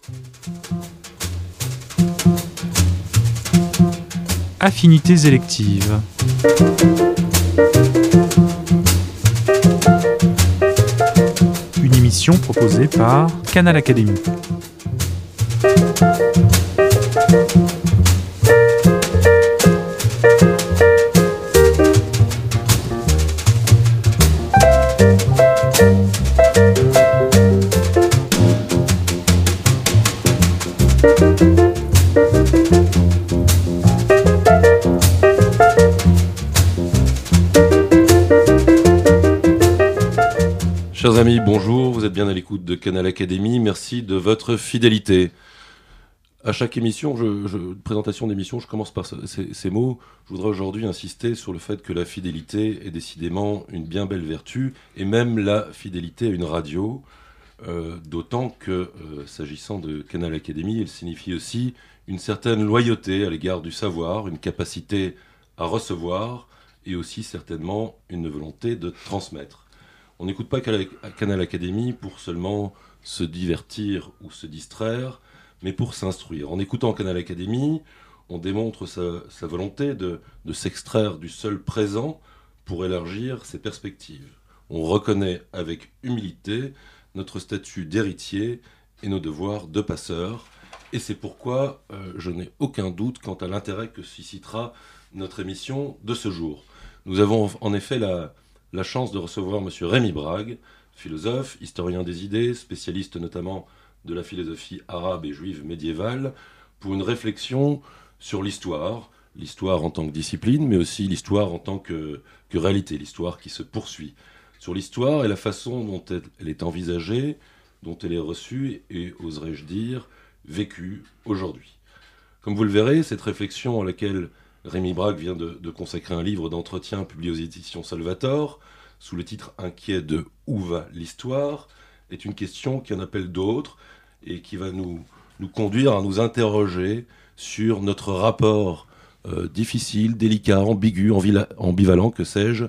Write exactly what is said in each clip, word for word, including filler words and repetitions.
Affinités électives. Une émission proposée par Canal Académie. Chers amis, bonjour, vous êtes bien à l'écoute de Canal Académie, merci de votre fidélité. À chaque émission, je, je, présentation d'émission, je commence par ce, ces, ces mots. Je voudrais aujourd'hui insister sur le fait que la fidélité est décidément une bien belle vertu, et même la fidélité à une radio, euh, d'autant que, euh, s'agissant de Canal Académie, elle signifie aussi une certaine loyauté à l'égard du savoir, une capacité à recevoir, et aussi certainement une volonté de transmettre. On n'écoute pas Canal Académie pour seulement se divertir ou se distraire, mais pour s'instruire. En écoutant Canal Académie, on démontre sa, sa volonté de, de s'extraire du seul présent pour élargir ses perspectives. On reconnaît avec humilité notre statut d'héritier et nos devoirs de passeurs. Et c'est pourquoi euh, je n'ai aucun doute quant à l'intérêt que suscitera notre émission de ce jour. Nous avons en effet la... la chance de recevoir M. Rémi Brague, philosophe, historien des idées, spécialiste notamment de la philosophie arabe et juive médiévale, pour une réflexion sur l'histoire, l'histoire en tant que discipline, mais aussi l'histoire en tant que, que réalité, l'histoire qui se poursuit, sur l'histoire et la façon dont elle est envisagée, dont elle est reçue et, oserais-je dire, vécue aujourd'hui. Comme vous le verrez, cette réflexion à laquelle Rémi Brague vient de, de consacrer un livre d'entretien publié aux éditions Salvator, sous le titre inquiet de « Où va l'histoire ?», est une question qui en appelle d'autres et qui va nous, nous conduire à nous interroger sur notre rapport euh, difficile, délicat, ambigu, envila- ambivalent, que sais-je,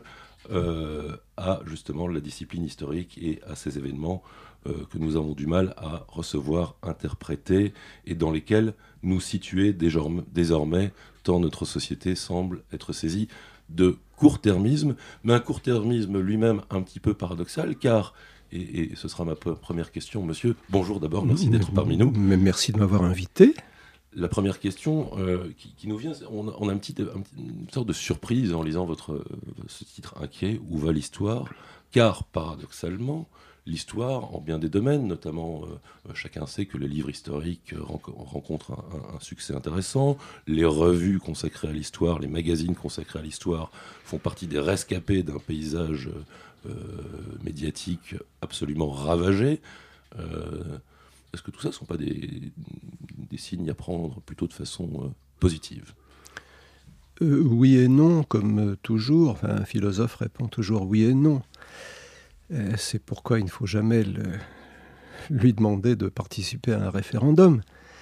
euh, à justement la discipline historique et à ces événements euh, que nous avons du mal à recevoir, interpréter et dans lesquels nous situer désormais, désormais tant notre société semble être saisie de court-termisme, mais un court-termisme lui-même un petit peu paradoxal, car, et, et ce sera ma p- première question, monsieur, bonjour d'abord, merci d'être parmi nous. Merci de m'avoir invité. La première question euh, qui, qui nous vient, on a, on a un petit, un petit, une sorte de surprise en lisant votre, ce titre inquiet, Où va l'histoire ? Car, paradoxalement, l'histoire, en bien des domaines, notamment, euh, chacun sait que les livres historiques euh, rencontrent un, un, un succès intéressant. Les revues consacrées à l'histoire, les magazines consacrés à l'histoire font partie des rescapés d'un paysage euh, médiatique absolument ravagé. Euh, est-ce que tout ça ne sont pas des, des signes à prendre plutôt de façon euh, positive ? euh, Oui et non, comme toujours. Enfin, un philosophe répond toujours oui et non. C'est pourquoi il ne faut jamais le, lui demander de participer à un référendum.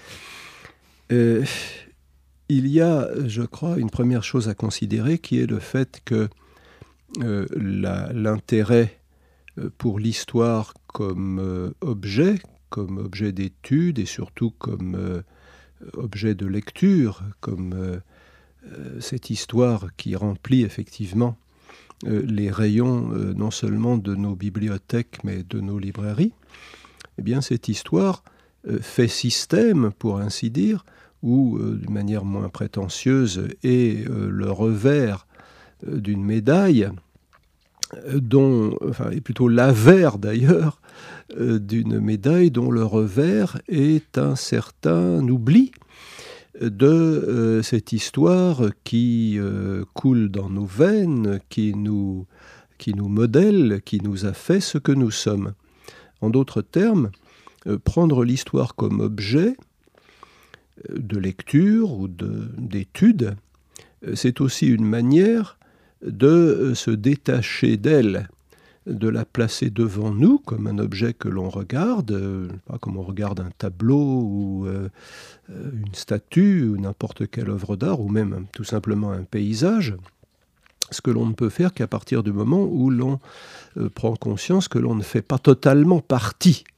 Euh, il y a, je crois, une première chose à considérer qui est le fait que euh, la, l'intérêt pour l'histoire comme euh, objet, comme objet d'étude et surtout comme euh, objet de lecture, comme euh, cette histoire qui remplit effectivement les rayons euh, non seulement de nos bibliothèques mais de nos librairies, eh bien cette histoire euh, fait système, pour ainsi dire, ou euh, d'une manière moins prétentieuse est euh, le revers euh, d'une médaille, euh, dont, enfin, et plutôt l'avers d'ailleurs, euh, d'une médaille dont le revers est un certain oubli de euh, cette histoire qui euh, coule dans nos veines, qui nous, qui nous modèle, qui nous a fait ce que nous sommes. En d'autres termes, euh, prendre l'histoire comme objet euh, de lecture ou de, d'étude, euh, c'est aussi une manière de euh, se détacher d'elle, de la placer devant nous comme un objet que l'on regarde, euh, pas comme on regarde un tableau ou euh, une statue ou n'importe quelle œuvre d'art, ou même tout simplement un paysage, ce que l'on ne peut faire qu'à partir du moment où l'on euh, prend conscience que l'on ne fait pas totalement partie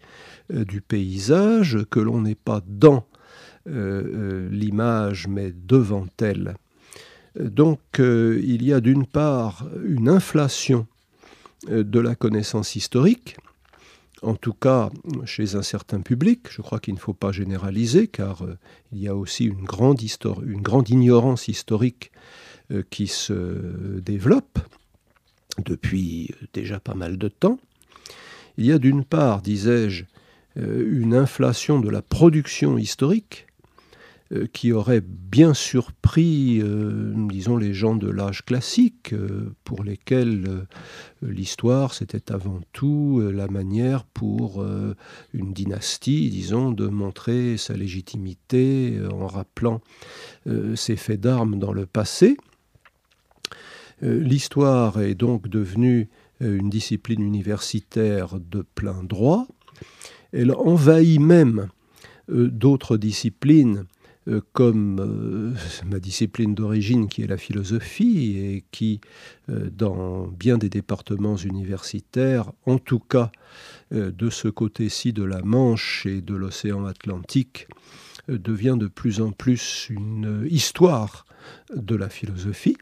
euh, du paysage, que l'on n'est pas dans euh, euh, l'image mais devant elle. Donc euh, il y a d'une part une inflation euh, de la connaissance historique, en tout cas chez un certain public. Je crois qu'il ne faut pas généraliser, car euh, il y a aussi une grande, histor- une grande ignorance historique euh, qui se développe depuis déjà pas mal de temps. Il y a d'une part, disais-je, euh, une inflation de la production historique euh, qui aurait bien surpris, euh, disons, les gens de l'âge classique, euh, pour lesquels euh, l'histoire, c'était avant tout euh, la manière pour euh, une dynastie, disons, de montrer sa légitimité euh, en rappelant euh, ses faits d'armes dans le passé. Euh, l'histoire est donc devenue euh, une discipline universitaire de plein droit. Elle envahit même euh, d'autres disciplines, euh, comme euh, ma discipline d'origine qui est la philosophie, et qui, euh, dans bien des départements universitaires, en tout cas euh, de ce côté-ci de la Manche et de l'océan Atlantique, euh, devient de plus en plus une histoire de la philosophie.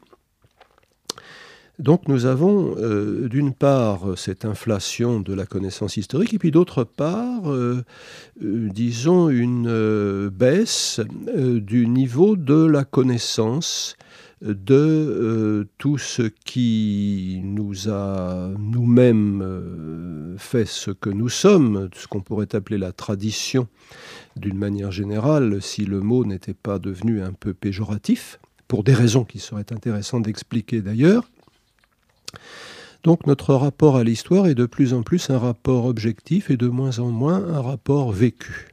Donc nous avons euh, d'une part cette inflation de la connaissance historique, et puis d'autre part, euh, euh, disons, une euh, baisse euh, du niveau de la connaissance de euh, tout ce qui nous a nous-mêmes euh, fait ce que nous sommes, ce qu'on pourrait appeler la tradition d'une manière générale, si le mot n'était pas devenu un peu péjoratif, pour des raisons qui seraient intéressantes d'expliquer d'ailleurs. Donc notre rapport à l'histoire est de plus en plus un rapport objectif et de moins en moins un rapport vécu.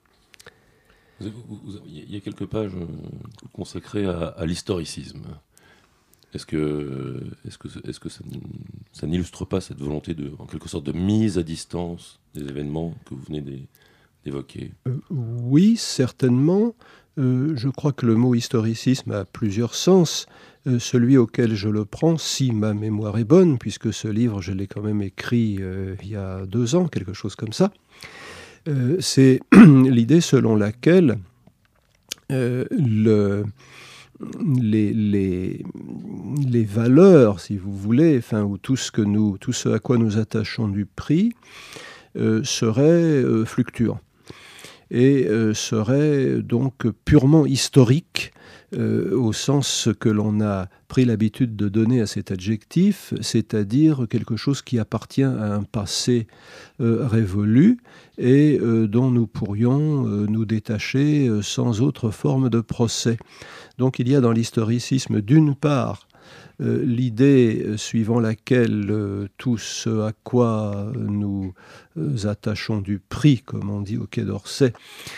Vous avez, vous avez, il y a quelques pages consacrées à, à l'historicisme. Est-ce que, est-ce que, est-ce que ça, ça n'illustre pas cette volonté de, en quelque sorte, de mise à distance des événements que vous venez d'évoquer ? euh, Oui, certainement. Euh, je crois que le mot historicisme a plusieurs sens. Euh, celui auquel je le prends, si ma mémoire est bonne, puisque ce livre, je l'ai quand même écrit euh, il y a deux ans, quelque chose comme ça, euh, c'est l'idée selon laquelle euh, le, les, les, les valeurs, si vous voulez, enfin, ou tout ce, que nous, tout ce à quoi nous attachons du prix, euh, serait euh, fluctuant et euh, serait donc purement historique, euh, au sens que l'on a pris l'habitude de donner à cet adjectif, c'est-à-dire quelque chose qui appartient à un passé euh, révolu et euh, dont nous pourrions euh, nous détacher euh, sans autre forme de procès. Donc il y a dans l'historicisme d'une part Euh, l'idée euh, suivant laquelle euh, tout ce à quoi nous euh, attachons du prix, comme on dit au Quai d'Orsay,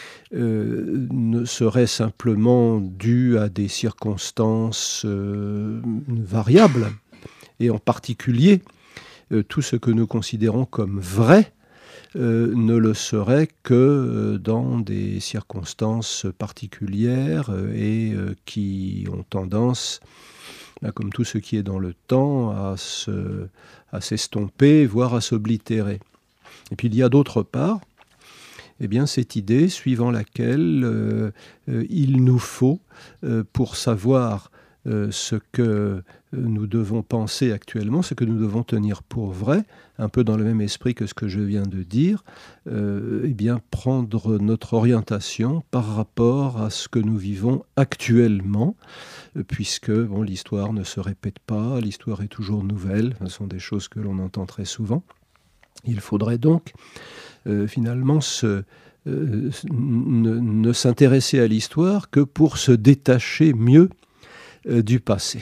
euh, ne serait simplement dû à des circonstances euh, variables, et en particulier euh, tout ce que nous considérons comme vrai euh, ne le serait que euh, dans des circonstances particulières euh, et euh, qui ont tendance, comme tout ce qui est dans le temps, à, se, à s'estomper, voire à s'oblitérer. Et puis il y a d'autre part, eh bien, cette idée suivant laquelle euh, euh, il nous faut, euh, pour savoir euh, ce que nous devons penser actuellement, ce que nous devons tenir pour vrai, un peu dans le même esprit que ce que je viens de dire, euh, eh bien, prendre notre orientation par rapport à ce que nous vivons actuellement, puisque bon, l'histoire ne se répète pas, l'histoire est toujours nouvelle, ce sont des choses que l'on entend très souvent. Il faudrait donc euh, finalement se, euh, ne, ne s'intéresser à l'histoire que pour se détacher mieux euh, du passé.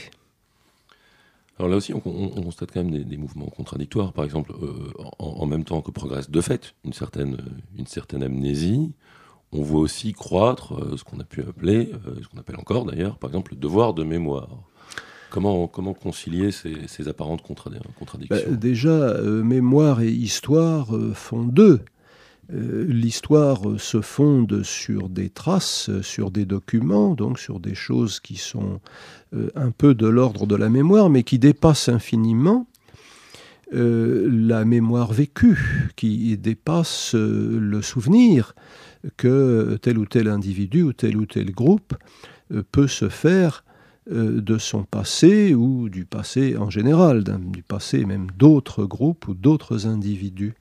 Alors là aussi, on, on, on constate quand même des, des mouvements contradictoires. Par exemple, euh, en, en même temps que progresse de fait une certaine, une certaine amnésie, on voit aussi croître euh, ce qu'on a pu appeler, euh, ce qu'on appelle encore d'ailleurs, par exemple, le devoir de mémoire. Comment, comment concilier ces, ces apparentes contrad- contradictions ? bah, Déjà, euh, mémoire et histoire euh, font deux. Euh, l'histoire euh, se fonde sur des traces, euh, sur des documents, donc sur des choses qui sont euh, un peu de l'ordre de la mémoire, mais qui dépassent infiniment euh, la mémoire vécue, qui dépasse euh, le souvenir que tel ou tel individu ou tel ou tel groupe euh, peut se faire euh, de son passé ou du passé en général, du passé même d'autres groupes ou d'autres individus.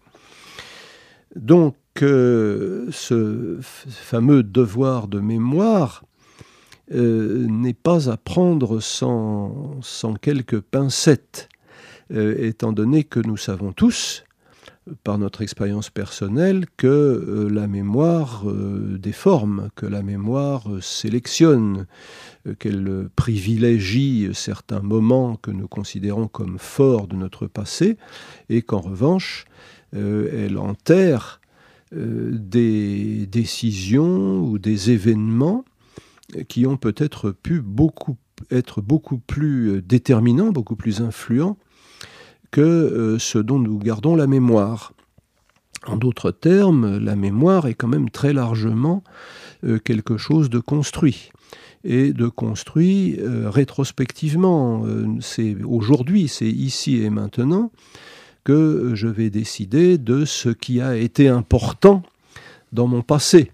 Donc, euh, ce f- fameux devoir de mémoire euh, n'est pas à prendre sans, sans quelques pincettes, euh, étant donné que nous savons tous, par notre expérience personnelle, que euh, la mémoire euh, déforme, que la mémoire euh, sélectionne, euh, qu'elle privilégie certains moments que nous considérons comme forts de notre passé, et qu'en revanche, euh, elle enterre euh, des décisions ou des événements qui ont peut-être pu beaucoup, être beaucoup plus déterminants, beaucoup plus influents que euh, ce dont nous gardons la mémoire. En d'autres termes, la mémoire est quand même très largement euh, quelque chose de construit. Et de construit euh, rétrospectivement. Euh, c'est aujourd'hui, c'est ici et maintenant que je vais décider de ce qui a été important dans mon passé.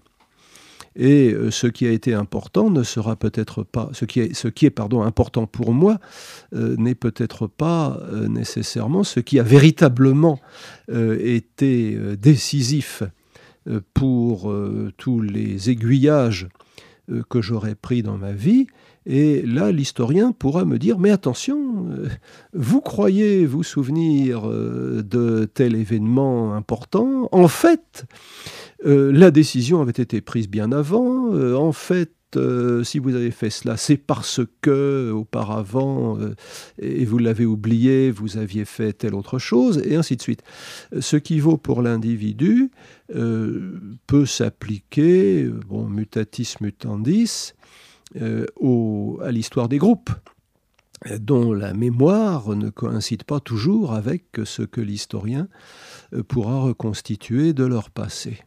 Et euh, ce qui a été important ne sera peut-être pas... Ce qui est, ce qui est pardon, important pour moi euh, n'est peut-être pas euh, nécessairement ce qui a véritablement euh, été euh, décisif euh, pour euh, tous les aiguillages euh, que j'aurais pris dans ma vie. Et là, l'historien pourra me dire « Mais attention, euh, vous croyez vous souvenir euh, de tel événement important. En fait, euh, la décision avait été prise bien avant. Euh, en fait, euh, si vous avez fait cela, c'est parce que auparavant, euh, et vous l'avez oublié, vous aviez fait telle autre chose, et ainsi de suite. Ce qui vaut pour l'individu euh, peut s'appliquer, bon, mutatis mutandis, Euh, au, à l'histoire des groupes, dont la mémoire ne coïncide pas toujours avec ce que l'historien euh, pourra reconstituer de leur passé.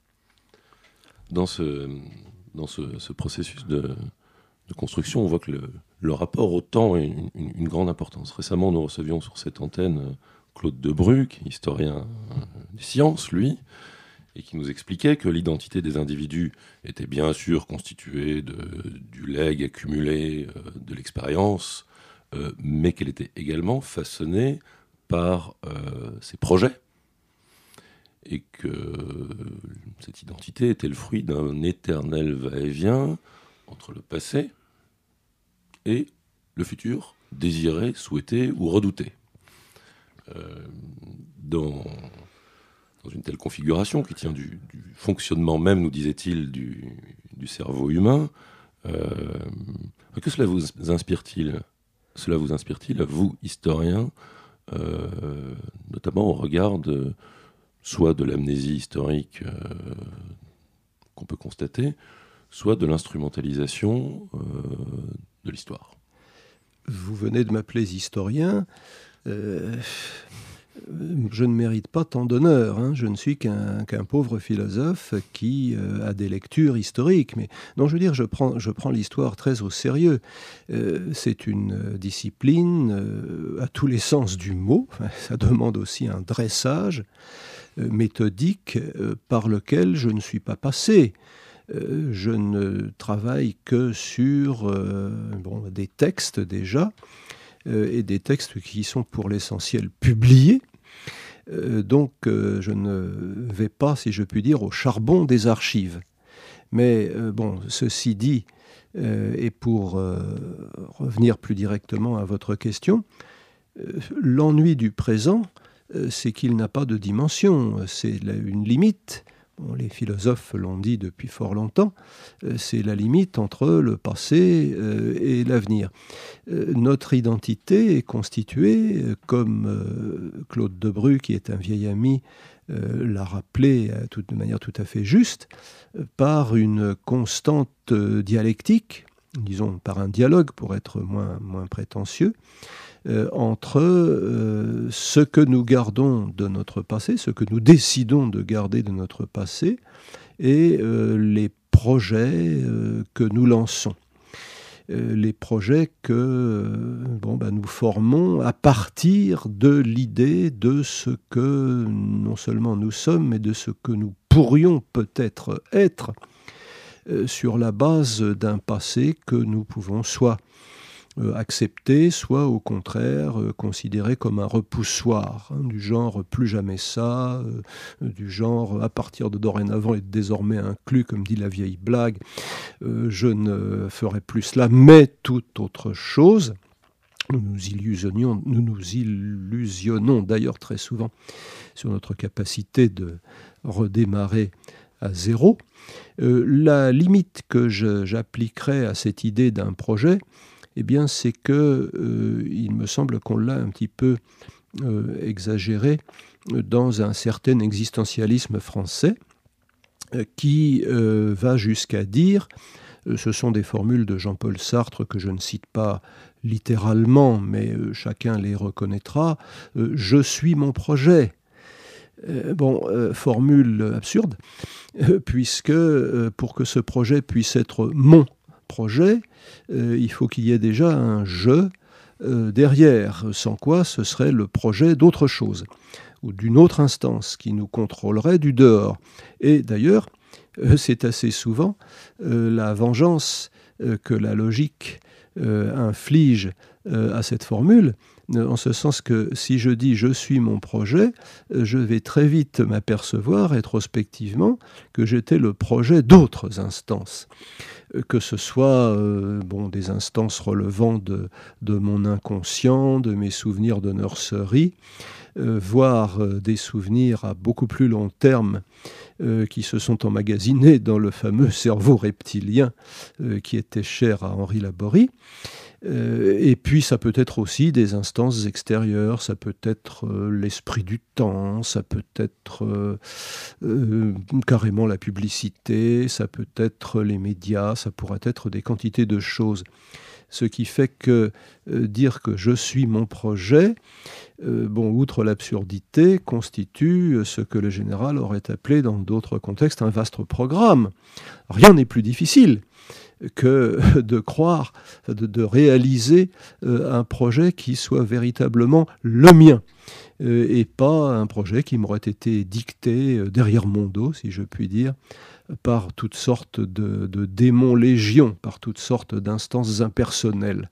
Dans ce, dans ce, ce processus de, de construction, on voit que le, le rapport au temps a une, une, une grande importance. Récemment, nous recevions sur cette antenne Claude Debru, qui est historien des sciences, lui, et qui nous expliquait que l'identité des individus était bien sûr constituée de, du legs accumulé, euh, de l'expérience, euh, mais qu'elle était également façonnée par euh, ses projets, et que cette identité était le fruit d'un éternel va-et-vient entre le passé et le futur, désiré, souhaité ou redouté. Euh, dans... Dans une telle configuration qui tient du, du fonctionnement même, nous disait-il, du, du cerveau humain, euh, que cela vous inspire-t-il Cela vous inspire-t-il, à vous, historiens, euh, notamment au regard de, soit de l'amnésie historique euh, qu'on peut constater, soit de l'instrumentalisation euh, de l'histoire? Vous venez de m'appeler historien. Euh... Je ne mérite pas tant d'honneur, hein. Je ne suis qu'un, qu'un pauvre philosophe qui euh, a des lectures historiques. Mais non, je veux dire, je prends, je prends l'histoire très au sérieux. Euh, c'est une discipline euh, à tous les sens du mot. Ça demande aussi un dressage euh, méthodique euh, par lequel je ne suis pas passé. Euh, je ne travaille que sur euh, bon, des textes déjà, et des textes qui sont pour l'essentiel publiés. Euh, donc euh, je ne vais pas, si je puis dire, au charbon des archives. Mais euh, bon, ceci dit, euh, et pour euh, revenir plus directement à votre question, euh, l'ennui du présent, euh, c'est qu'il n'a pas de dimension, c'est la, une limite. Bon, les philosophes l'ont dit depuis fort longtemps, euh, c'est la limite entre le passé euh, et l'avenir. Euh, notre identité est constituée, euh, comme euh, Claude Debru, qui est un vieil ami, euh, l'a rappelé euh, tout, de manière tout à fait juste, euh, par une constante euh, dialectique, disons par un dialogue pour être moins, moins prétentieux, Euh, entre euh, ce que nous gardons de notre passé, ce que nous décidons de garder de notre passé, et euh, les projets euh, que nous lançons. euh, les projets que euh, bon, ben, nous formons à partir de l'idée de ce que non seulement nous sommes, mais de ce que nous pourrions peut-être être, euh, sur la base d'un passé que nous pouvons soit Euh, accepté, soit au contraire euh, considéré comme un repoussoir, hein, du genre plus jamais ça, euh, du genre à partir de dorénavant est désormais inclus, comme dit la vieille blague, euh, je ne ferai plus cela, mais toute autre chose. Nous nous illusionnons, nous nous illusionnons d'ailleurs très souvent sur notre capacité de redémarrer à zéro. Euh, la limite que je, j'appliquerai à cette idée d'un projet, eh bien, c'est que euh, il me semble qu'on l'a un petit peu euh, exagéré dans un certain existentialisme français euh, qui euh, va jusqu'à dire, euh, ce sont des formules de Jean-Paul Sartre que je ne cite pas littéralement, mais euh, chacun les reconnaîtra, euh, « je suis mon projet ». Euh, bon, euh, formule absurde, euh, puisque euh, pour que ce projet puisse être mon projet, euh, il faut qu'il y ait déjà un « je » euh, derrière, sans quoi ce serait le projet d'autre chose, ou d'une autre instance qui nous contrôlerait du dehors. Et d'ailleurs, euh, c'est assez souvent euh, la vengeance euh, que la logique euh, inflige euh, à cette formule, en ce sens que si je dis « je suis mon projet », je vais très vite m'apercevoir rétrospectivement que j'étais le projet d'autres instances, que ce soit euh, bon, des instances relevant de, de mon inconscient, de mes souvenirs de nurserie, euh, voire euh, des souvenirs à beaucoup plus long terme euh, qui se sont emmagasinés dans le fameux cerveau reptilien euh, qui était cher à Henri Laborie. Euh, et puis ça peut être aussi des instances extérieures, ça peut être euh, l'esprit du temps, ça peut être euh, euh, carrément la publicité, ça peut être les médias, ça pourrait être des quantités de choses. Ce qui fait que euh, dire que je suis mon projet, euh, bon, outre l'absurdité, constitue ce que le général aurait appelé dans d'autres contextes un vaste programme. Rien n'est plus difficile que de croire, de, de réaliser euh, un projet qui soit véritablement le mien, euh, et pas un projet qui m'aurait été dicté euh, derrière mon dos, si je puis dire, par toutes sortes de, de démons légions, par toutes sortes d'instances impersonnelles.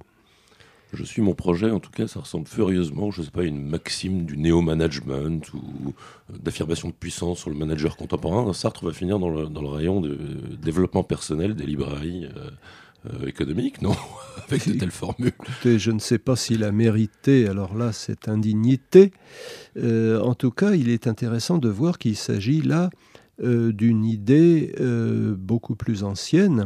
Je suis mon projet, en tout cas, ça ressemble furieusement, je ne sais pas, à une maxime du néo-management ou d'affirmation de puissance sur le manager contemporain. Sartre va finir dans le, dans le rayon de développement personnel des librairies euh, euh, économiques, non? Avec de telles formules. Écoutez, je ne sais pas s'il a mérité, alors là, cette indignité. Euh, en tout cas, il est intéressant de voir qu'il s'agit là euh, d'une idée euh, beaucoup plus ancienne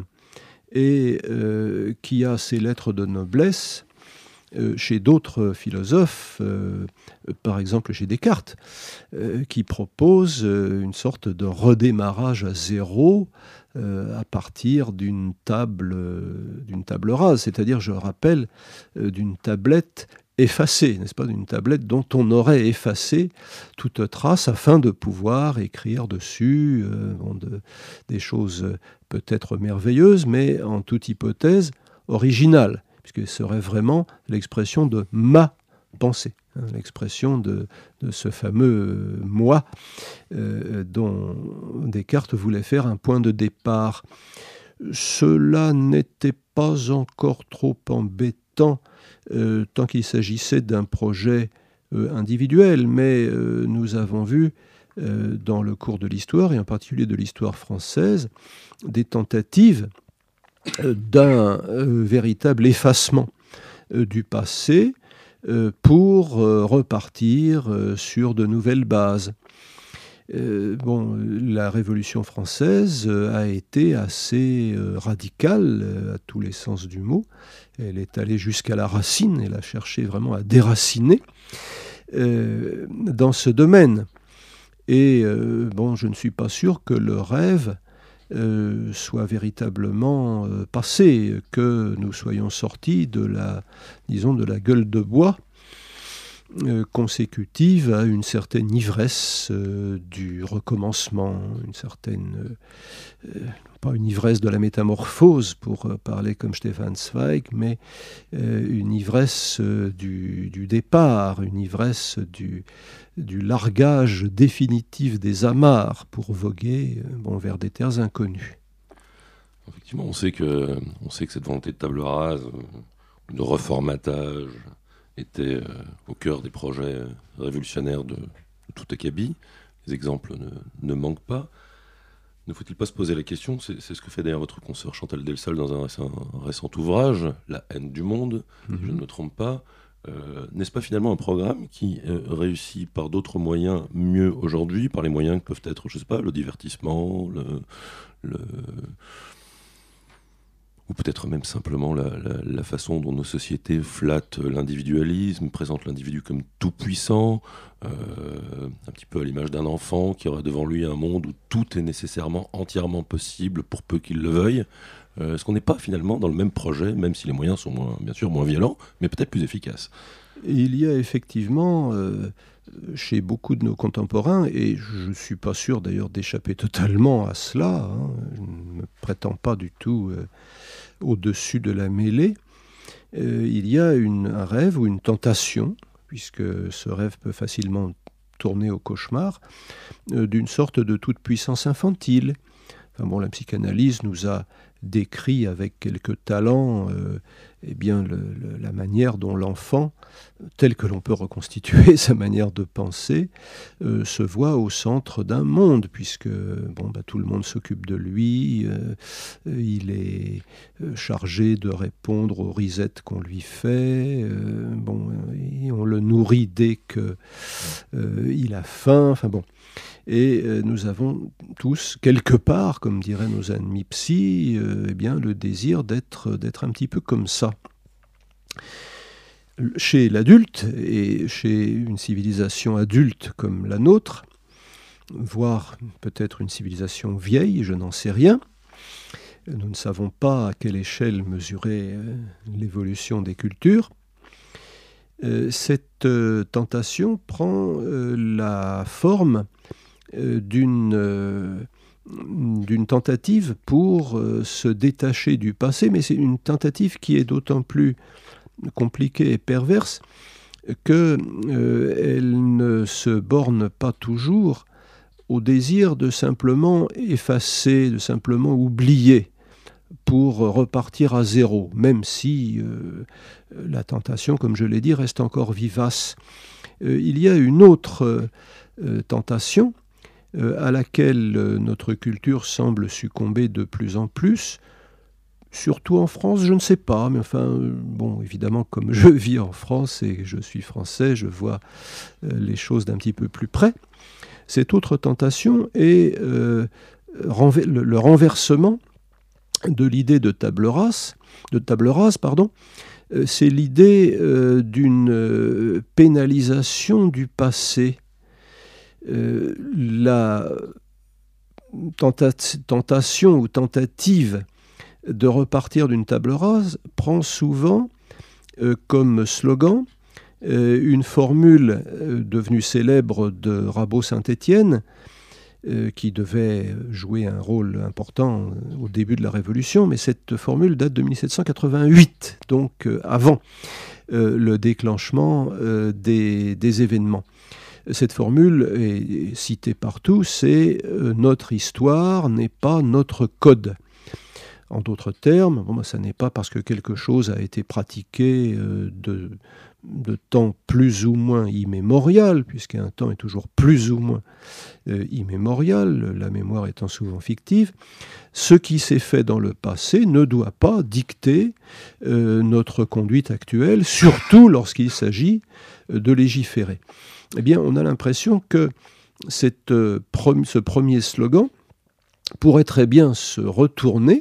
et euh, qui a ses lettres de noblesse Euh, chez d'autres philosophes, euh, par exemple chez Descartes, euh, qui proposent euh, une sorte de redémarrage à zéro euh, à partir d'une table, euh, d'une table rase, c'est-à-dire, je rappelle, euh, d'une tablette effacée, n'est-ce pas, d'une tablette dont on aurait effacé toute trace afin de pouvoir écrire dessus euh, bon, de, des choses peut-être merveilleuses, mais en toute hypothèse originales, puisque ce serait vraiment l'expression de ma pensée, hein, l'expression de, de ce fameux « moi euh, » dont Descartes voulait faire un point de départ. Cela n'était pas encore trop embêtant euh, tant qu'il s'agissait d'un projet euh, individuel, mais euh, nous avons vu euh, dans le cours de l'histoire, et en particulier de l'histoire française, des tentatives d'un euh, véritable effacement euh, du passé euh, pour euh, repartir euh, sur de nouvelles bases. Euh, bon, la Révolution française euh, a été assez euh, radicale euh, à tous les sens du mot. Elle est allée jusqu'à la racine, elle a cherché vraiment à déraciner euh, dans ce domaine. Et euh, bon, je ne suis pas sûr que le rêve Euh, soit véritablement euh, passé, que nous soyons sortis de la, disons, de la gueule de bois euh, consécutive à une certaine ivresse euh, du recommencement, une certaine, euh, pas une ivresse de la métamorphose pour euh, parler comme Stefan Zweig, mais euh, une ivresse euh, du, du départ, une ivresse du, du largage définitif des amarres pour voguer euh, bon, vers des terres inconnues. Effectivement, on sait que, on sait que cette volonté de table rase, de reformatage, était euh, au cœur des projets révolutionnaires de, de tout acabit. Les exemples ne, ne manquent pas. Ne faut-il pas se poser la question, c'est, c'est ce que fait d'ailleurs votre consoeur Chantal Delsol dans un récent, un récent ouvrage, La haine du monde, mm-hmm. si je ne me trompe pas. Euh, n'est-ce pas finalement un programme qui euh, réussit par d'autres moyens mieux aujourd'hui, par les moyens que peuvent être, je ne sais pas, le divertissement, le... le ou peut-être même simplement la, la, la façon dont nos sociétés flattent l'individualisme, présentent l'individu comme tout-puissant, euh, un petit peu à l'image d'un enfant qui aura devant lui un monde où tout est nécessairement entièrement possible pour peu qu'il le veuille. Euh, est-ce qu'on n'est pas finalement dans le même projet, même si les moyens sont moins, bien sûr moins violents, mais peut-être plus efficaces ? Il y a effectivement, euh, chez beaucoup de nos contemporains, et je ne suis pas sûr d'ailleurs d'échapper totalement à cela, hein, je ne me prétends pas du tout euh, au-dessus de la mêlée, euh, il y a une, un rêve ou une tentation, puisque ce rêve peut facilement tourner au cauchemar, euh, d'une sorte de toute-puissance infantile. Enfin bon, la psychanalyse nous a décrit avec quelques talents euh, eh bien, le, le, la manière dont l'enfant, tel que l'on peut reconstituer sa manière de penser, euh, se voit au centre d'un monde, puisque bon, bah, tout le monde s'occupe de lui, euh, il est chargé de répondre aux risettes qu'on lui fait, euh, bon, et on le nourrit dès qu'il euh, a faim, enfin bon. Et euh, nous avons tous, quelque part, comme diraient nos amis psy, euh, eh bien, le désir d'être, d'être un petit peu comme ça. Chez l'adulte, et chez une civilisation adulte comme la nôtre, voire peut-être une civilisation vieille, je n'en sais rien, nous ne savons pas à quelle échelle mesurer euh, l'évolution des cultures, euh, cette euh, tentation prend euh, la forme D'une, euh, d'une tentative pour euh, se détacher du passé, mais c'est une tentative qui est d'autant plus compliquée et perverse qu'elle euh, ne se borne pas toujours au désir de simplement effacer, de simplement oublier pour repartir à zéro, même si euh, la tentation, comme je l'ai dit, reste encore vivace. Euh, il y a une autre euh, tentation à laquelle notre culture semble succomber de plus en plus, surtout en France, je ne sais pas, mais enfin, bon, évidemment, comme je vis en France et que je suis français, je vois les choses d'un petit peu plus près. Cette autre tentation est euh, renver- le, le renversement de l'idée de table rase, de table rase, pardon, euh, c'est l'idée euh, d'une euh, pénalisation du passé. Euh, la tenta- tentation ou tentative de repartir d'une table rase prend souvent euh, comme slogan euh, une formule euh, devenue célèbre de Rabot-Saint-Étienne euh, qui devait jouer un rôle important euh, au début de la Révolution, mais cette formule date de mille sept cent quatre-vingt-huit, donc euh, avant euh, le déclenchement euh, des, des événements. Cette formule est citée partout, c'est euh, « notre histoire n'est pas notre code ». En d'autres termes, bon, ça n'est pas parce que quelque chose a été pratiqué euh, de, de temps plus ou moins immémorial, puisqu'un temps est toujours plus ou moins euh, immémorial, la mémoire étant souvent fictive, ce qui s'est fait dans le passé ne doit pas dicter euh, notre conduite actuelle, surtout lorsqu'il s'agit de légiférer. Eh bien, on a l'impression que cette, euh, pre- ce premier slogan pourrait très bien se retourner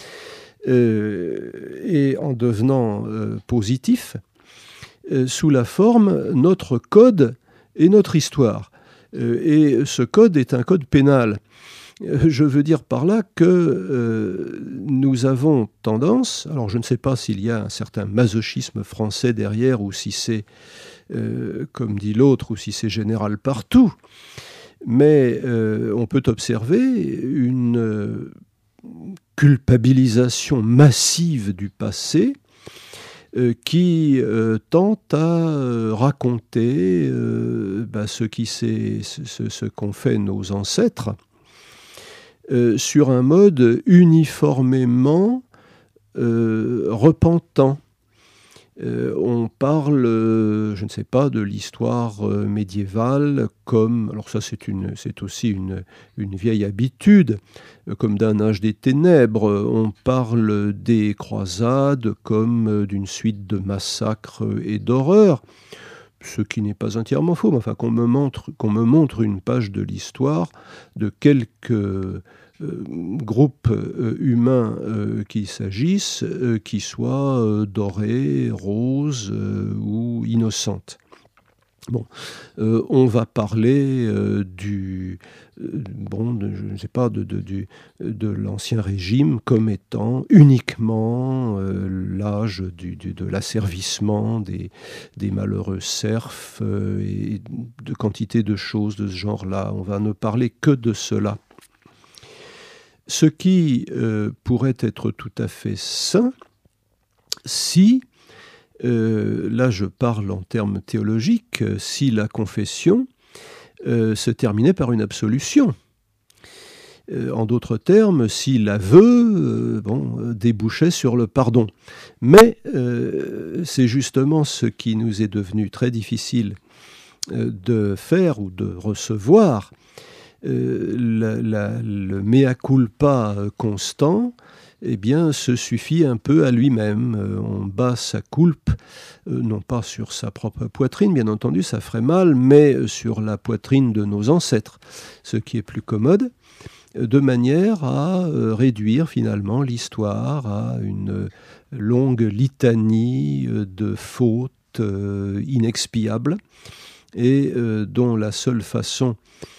euh, et en devenant euh, positif euh, sous la forme notre code et notre histoire. Euh, et ce code est un code pénal. Euh, je veux dire par là que euh, nous avons tendance, alors je ne sais pas s'il y a un certain masochisme français derrière ou si c'est euh, comme dit l'autre, ou si c'est général partout. Mais euh, on peut observer une euh, culpabilisation massive du passé euh, qui euh, tente à euh, raconter euh, bah, ce, qui s'est, ce, ce qu'ont fait nos ancêtres euh, sur un mode uniformément euh, repentant. Euh, on parle, euh, je ne sais pas, de l'histoire euh, médiévale comme, alors ça c'est, une, c'est aussi une, une vieille habitude, euh, comme d'un âge des ténèbres. On parle des croisades comme euh, d'une suite de massacres et d'horreurs, ce qui n'est pas entièrement faux, mais enfin qu'on me montre, qu'on me montre une page de l'histoire de quelques Euh, groupes euh, humains euh, qu'il s'agisse, euh, qui soient euh, dorées, roses euh, ou innocentes. Bon, euh, on va parler euh, du, euh, bon, de, je ne sais pas, de, de, du, de l'Ancien Régime comme étant uniquement euh, l'âge du, du, de l'asservissement des, des malheureux serfs euh, et de quantité de choses de ce genre-là. On va ne parler que de cela. Ce qui euh, pourrait être tout à fait sain si, euh, là je parle en termes théologiques, si la confession euh, se terminait par une absolution. Euh, en d'autres termes, si l'aveu euh, bon, débouchait sur le pardon. Mais euh, c'est justement ce qui nous est devenu très difficile euh, de faire ou de recevoir. Euh, la, la, le mea culpa constant, eh bien, se suffit un peu à lui-même. Euh, on bat sa culpe, euh, non pas sur sa propre poitrine, bien entendu, ça ferait mal, mais sur la poitrine de nos ancêtres, ce qui est plus commode, de manière à euh, réduire finalement l'histoire à une longue litanie de fautes euh, inexpiables et euh, dont la seule façon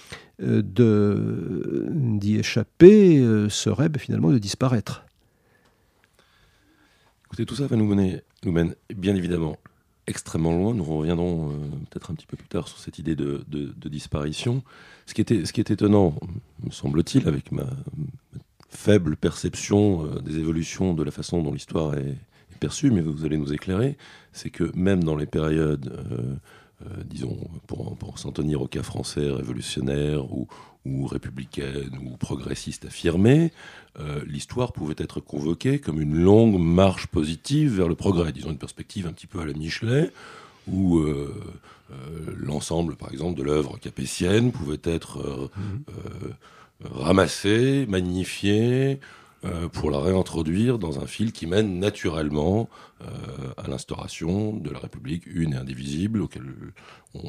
De, d'y échapper euh, serait ben, finalement de disparaître. Écoutez, tout ça va nous mener, nous mène bien évidemment extrêmement loin. Nous reviendrons euh, peut-être un petit peu plus tard sur cette idée de, de, de disparition. Ce qui, était, ce qui est étonnant, me semble-t-il, avec ma, ma faible perception euh, des évolutions de la façon dont l'histoire est, est perçue, mais vous allez nous éclairer, c'est que même dans les périodes euh, Euh, disons, pour, pour s'en tenir au cas français révolutionnaire ou, ou républicaine ou progressiste affirmé, euh, l'histoire pouvait être convoquée comme une longue marche positive vers le progrès, disons une perspective un petit peu à la Michelet, où euh, euh, l'ensemble, par exemple, de l'œuvre capétienne pouvait être euh, mmh. euh, ramassé, magnifié, Euh, pour la réintroduire dans un fil qui mène naturellement euh, à l'instauration de la République une et indivisible, auquel on,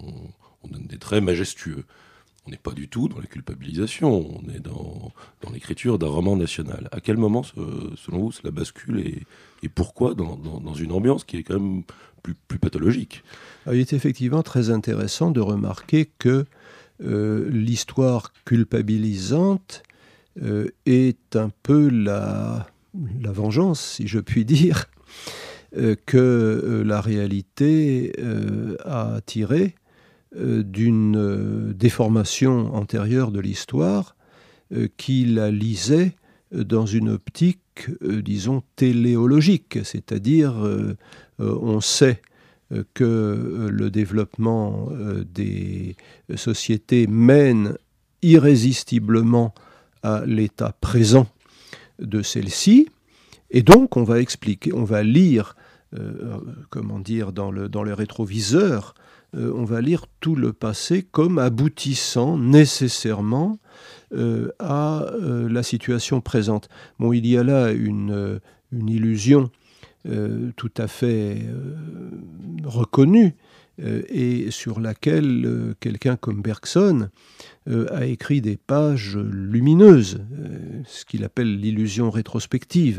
on donne des traits majestueux. On n'est pas du tout dans la culpabilisation, on est dans, dans l'écriture d'un roman national. À quel moment, ce, selon vous, cela bascule et, et pourquoi dans, dans, dans une ambiance qui est quand même plus, plus pathologique ? Alors, il est effectivement très intéressant de remarquer que euh, l'histoire culpabilisante Euh, est un peu la, la vengeance, si je puis dire, euh, que euh, la réalité euh, a tiré euh, d'une euh, déformation antérieure de l'histoire euh, qui la lisait dans une optique, euh, disons, téléologique, c'est-à-dire euh, euh, on sait euh, que euh, le développement euh, des sociétés mène irrésistiblement à l'état présent de celle-ci, et donc on va expliquer, on va lire, euh, comment dire, dans le, dans le rétroviseur, euh, on va lire tout le passé comme aboutissant nécessairement euh, à euh, la situation présente. Bon, il y a là une, une illusion euh, tout à fait euh, reconnue, euh, et sur laquelle euh, quelqu'un comme Bergson euh, a écrit des pages lumineuses, euh, ce qu'il appelle l'illusion rétrospective.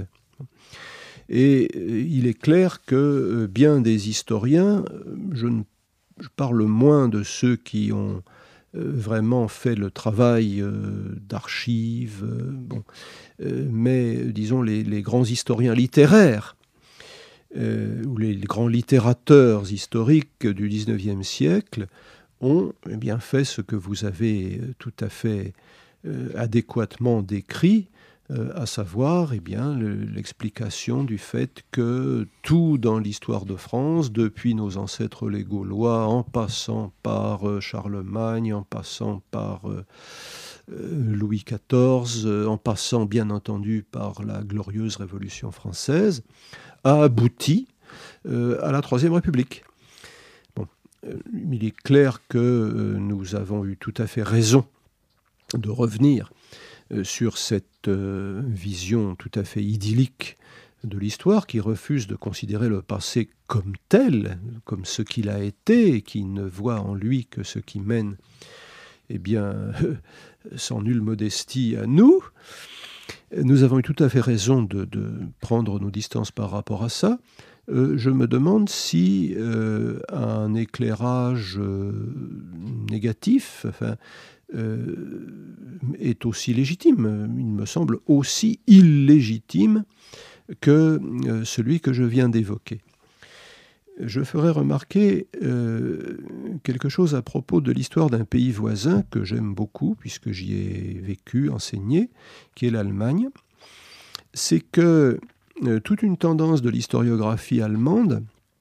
Et euh, il est clair que euh, bien des historiens, je, ne, je parle moins de ceux qui ont euh, vraiment fait le travail euh, d'archives, euh, bon, euh, mais disons les, les grands historiens littéraires, euh, où les grands littérateurs historiques du dix-neuvième siècle ont eh bien, fait ce que vous avez tout à fait euh, adéquatement décrit, euh, à savoir eh bien, le, l'explication du fait que tout dans l'histoire de France, depuis nos ancêtres les Gaulois, en passant par euh, Charlemagne, en passant par euh, euh, Louis quatorze, euh, en passant bien entendu par la glorieuse Révolution française, a abouti euh, à la Troisième République. Bon, euh, il est clair que euh, nous avons eu tout à fait raison de revenir euh, sur cette euh, vision tout à fait idyllique de l'histoire qui refuse de considérer le passé comme tel, comme ce qu'il a été, et qui ne voit en lui que ce qui mène, eh bien, euh, sans nulle modestie à nous. Nous avons eu tout à fait raison de, de prendre nos distances par rapport à ça. Euh, je me demande si euh, un éclairage euh, négatif enfin, euh, est aussi légitime. Il me semble aussi illégitime que euh, celui que je viens d'évoquer. Je ferai remarquer euh, quelque chose à propos de l'histoire d'un pays voisin que j'aime beaucoup, puisque j'y ai vécu, enseigné, qui est l'Allemagne. C'est que euh, toute une tendance de l'historiographie allemande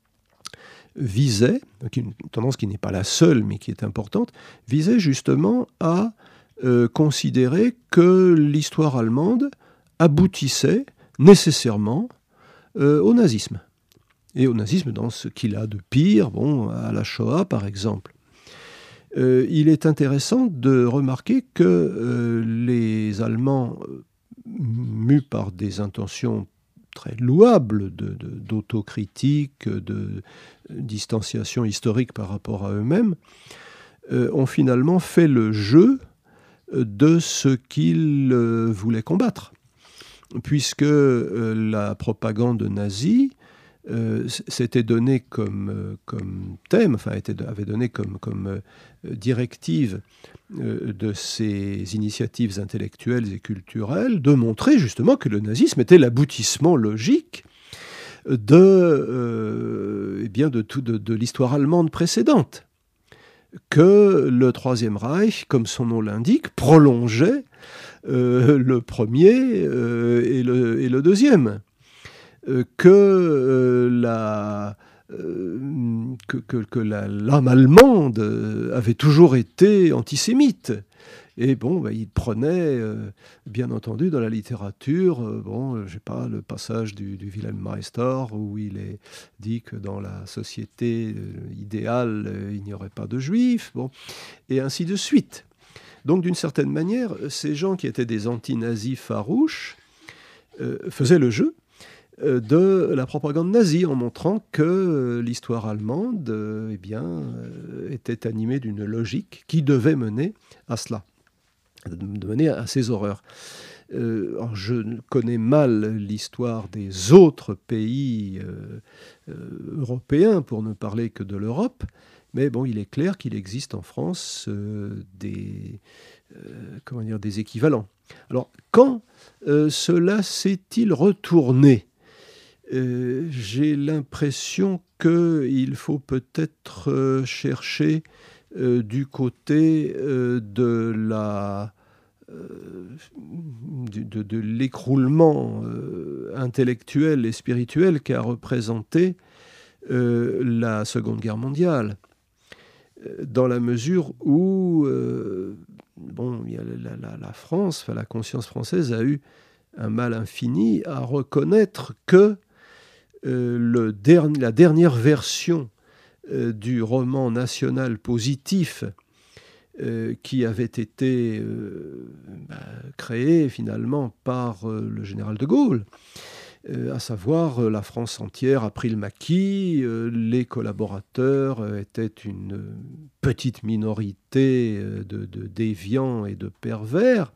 visait, une tendance qui n'est pas la seule, mais qui est importante, visait justement à euh, considérer que l'histoire allemande aboutissait nécessairement euh, au nazisme. Et au nazisme dans ce qu'il a de pire, bon, à la Shoah par exemple. Euh, il est intéressant de remarquer que euh, les Allemands, mus par des intentions très louables de, de, d'autocritique, de distanciation historique par rapport à eux-mêmes, euh, ont finalement fait le jeu de ce qu'ils euh, voulaient combattre. Puisque euh, la propagande nazie Euh, s'était donné comme, euh, comme thème, enfin était, avait donné comme, comme euh, directive euh, de ces initiatives intellectuelles et culturelles de montrer justement que le nazisme était l'aboutissement logique de, euh, eh bien de, tout, de, de l'histoire allemande précédente. Que le Troisième Reich, comme son nom l'indique, prolongeait euh, le premier euh, et, le, et le deuxième. Que, euh, la, euh, que, que, que la, l'âme allemande avait toujours été antisémite. Et bon, bah, il prenait, euh, bien entendu, dans la littérature, euh, bon, je sais pas, le passage du, du Wilhelm Meister, où il est dit que dans la société euh, idéale, euh, il n'y aurait pas de juifs, bon, et ainsi de suite. Donc, d'une certaine manière, ces gens qui étaient des anti-nazis farouches euh, faisaient le jeu de la propagande nazie, en montrant que l'histoire allemande euh, eh bien, euh, était animée d'une logique qui devait mener à cela, de mener à ces horreurs. Euh, alors je connais mal l'histoire des autres pays euh, euh, européens, pour ne parler que de l'Europe, mais bon, il est clair qu'il existe en France euh, des, euh, comment dire, des équivalents. Alors, quand euh, cela s'est-il retourné ? Euh, j'ai l'impression qu'il faut peut-être euh, chercher euh, du côté euh, de, la, euh, de, de l'écroulement euh, intellectuel et spirituel qu'a représenté euh, la Seconde Guerre mondiale, dans la mesure où euh, bon, il y a la, la, la France, enfin, la conscience française a eu un mal infini à reconnaître que Euh, le der- la dernière version euh, du roman national positif euh, qui avait été euh, bah, créé finalement par euh, le général de Gaulle, euh, à savoir euh, la France entière a pris le maquis, euh, les collaborateurs euh, étaient une petite minorité euh, de, de déviants et de pervers.